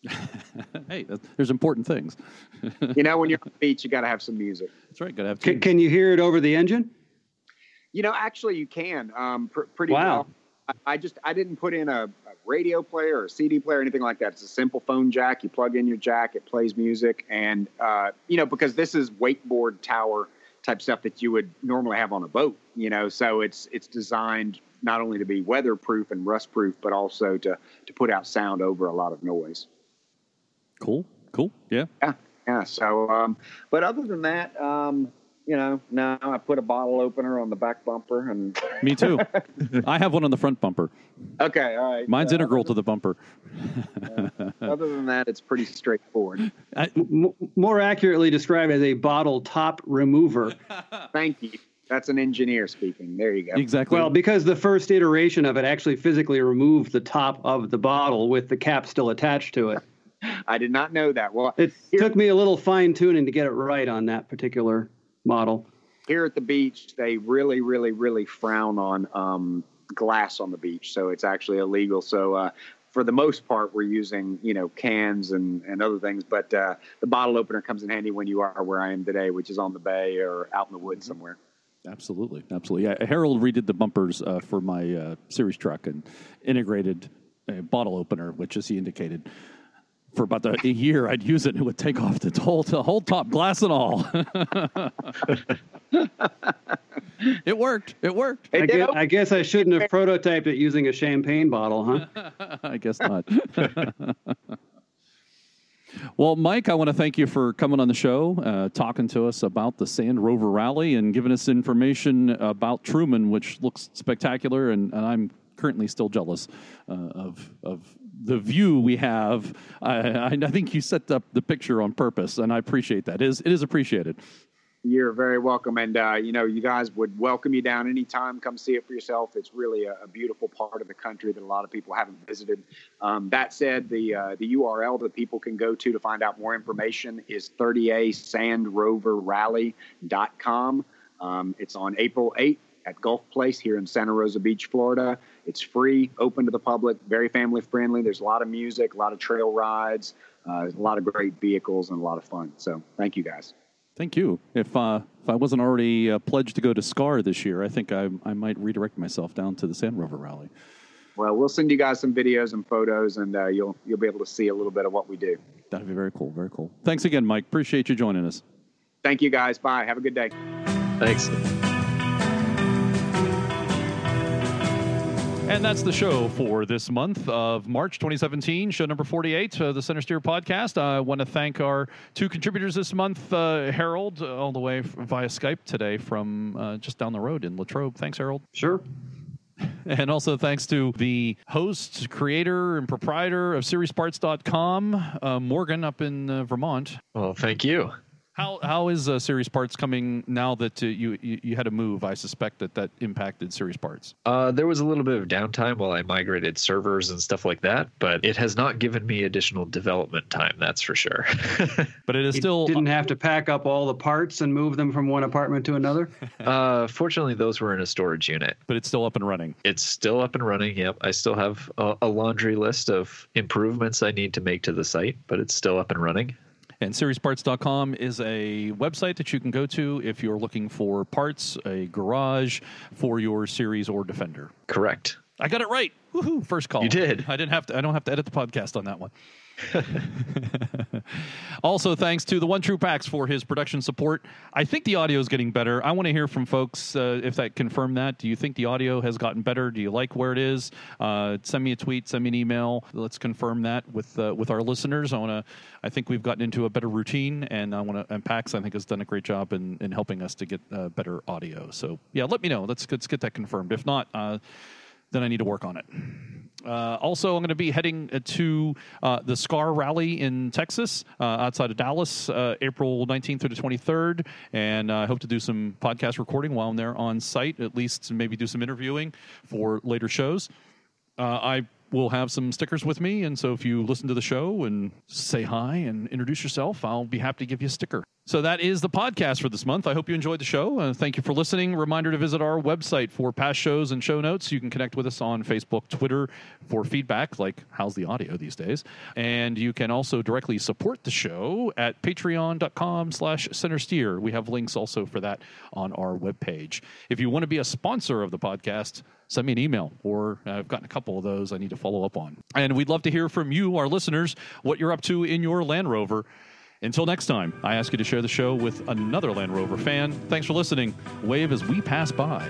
Hey, that, there's important things. You know, when you're on the beach, you got to have some music. That's right. Got to have. Can, tunes. can you hear it over the engine? You know, actually, you can um, pr- pretty Wow. well. I, I just I didn't put in a, a radio player or a C D player or anything like that. It's a simple phone jack. You plug in your jack, it plays music, and uh, you know, because this is wakeboard tower type stuff that you would normally have on a boat, you know, so it's it's designed not only to be weatherproof and rust-proof, but also to to put out sound over a lot of noise. Cool. Cool. Yeah. Yeah, yeah. So, um, but other than that, um, you know, no, I put a bottle opener on the back bumper, and Me too. I have one on the front bumper. okay, all right. Mine's Uh, integral to the bumper. Other than that, it's pretty straightforward. I, M- more accurately described as a bottle top remover. Thank you. That's an engineer speaking. There you go. exactly. Well, because the first iteration of it actually physically removed the top of the bottle with the cap still attached to it. I did not know that. Well, It here, took me a little fine tuning to get it right on that particular model. here at the beach, they really, really, really frown on um, glass on the beach, so it's actually illegal. So uh, for the most part, we're using, you know, cans and, and other things, but uh, the bottle opener comes in handy when you are where I am today, which is on the bay or out in the woods somewhere. Absolutely, absolutely. Yeah, Harold redid the bumpers uh, for my uh, series truck and integrated a bottle opener, which, as he indicated, for about the, a year I'd use it and it would take off the whole, the whole top, glass and all. It worked. It worked. Hey, I Dale. guess, I guess I shouldn't have prototyped it using a champagne bottle, huh? I guess not. Well, Mike, I want to thank you for coming on the show, uh, talking to us about the Sand Rover Rally and giving us information about Truman, which looks spectacular, and, and I'm currently still jealous uh, of of the view we have. I, I, I think you set up the picture on purpose, and I appreciate that. It is, it is appreciated. You're very welcome. And, uh, you know, you guys would welcome you down anytime. Come see it for yourself. It's really a, a beautiful part of the country that a lot of people haven't visited. Um, that said, the uh, the U R L that people can go to to find out more information is thirty A sand rover rally dot com. Um, it's on April eighth at Gulf Place here in Santa Rosa Beach, Florida. It's free, open to the public, very family friendly. There's a lot of music, a lot of trail rides, uh, a lot of great vehicles, and a lot of fun. So thank you, guys. Thank you. If uh, if I wasn't already uh, pledged to go to SCAR this year, I think I I might redirect myself down to the Sand Rover Rally. Well, we'll send you guys some videos and photos, and uh, you'll you'll be able to see a little bit of what we do. That'd be very cool. Very cool. Thanks again, Mike. Appreciate you joining us. Thank you, guys. Bye. Have a good day. Thanks. And that's the show for this month of March twenty seventeen, show number forty-eight, uh, the Center Steer podcast. I want to thank our two contributors this month, uh, Harold, uh, all the way f- via Skype today from uh, just down the road in Latrobe. Thanks, Harold. Sure. And also thanks to the host, creator, and proprietor of Series Parts dot com, uh, Morgan up in uh, Vermont. Well, thank you. How how is uh, Series Parts coming now that uh, you, you you had to move? I suspect that that impacted Series Parts. Uh, there was a little bit of downtime while I migrated servers and stuff like that, but it has not given me additional development time, that's for sure. But it is You still... didn't have to pack up all the parts and move them from one apartment to another? uh, fortunately, those were in a storage unit. But it's still up and running. It's still up and running, yep. I still have a, a laundry list of improvements I need to make to the site, but it's still up and running. And Series Parts dot com is a website that you can go to if you're looking for parts, a garage for your Series or Defender. Correct. I got it right. Woohoo! First call. You did. I didn't have to. I don't have to edit the podcast on that one. Also, thanks to the One True Packs for his production support. I think the audio is getting better. I want to hear from folks uh, if that confirm that. Do you think the audio has gotten better? Do you like where it is? Uh, send me a tweet. Send me an email. Let's confirm that with uh, with our listeners. I want to. I think we've gotten into a better routine, and I want to. And Pax, I think, has done a great job in, in helping us to get uh, better audio. So yeah, let me know. Let's let's get that confirmed. If not, uh, then I need to work on it. Uh, also, I'm going to be heading to uh, the SCAR rally in Texas, uh, outside of Dallas, uh, April nineteenth through the twenty-third. And uh, I hope to do some podcast recording while I'm there on site, at least maybe do some interviewing for later shows. Uh, I will have some stickers with me, and so if you listen to the show and say hi and introduce yourself, I'll be happy to give you a sticker. So that is the podcast for this month. I hope you enjoyed the show. Uh, thank you for listening. Reminder to visit our website for past shows and show notes. You can connect with us on Facebook, Twitter for feedback, like how's the audio these days. And you can also directly support the show at patreon.com slash centersteer. We have links also for that on our webpage. If you want to be a sponsor of the podcast, send me an email, or I've gotten a couple of those I need to follow up on. And we'd love to hear from you, our listeners, what you're up to in your Land Rover. Until next time, I ask you to share the show with another Land Rover fan. Thanks for listening. Wave as we pass by.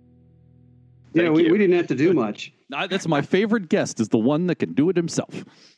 Yeah, Thank we, you. we didn't have to do much. That's my favorite guest, is the one that can do it himself.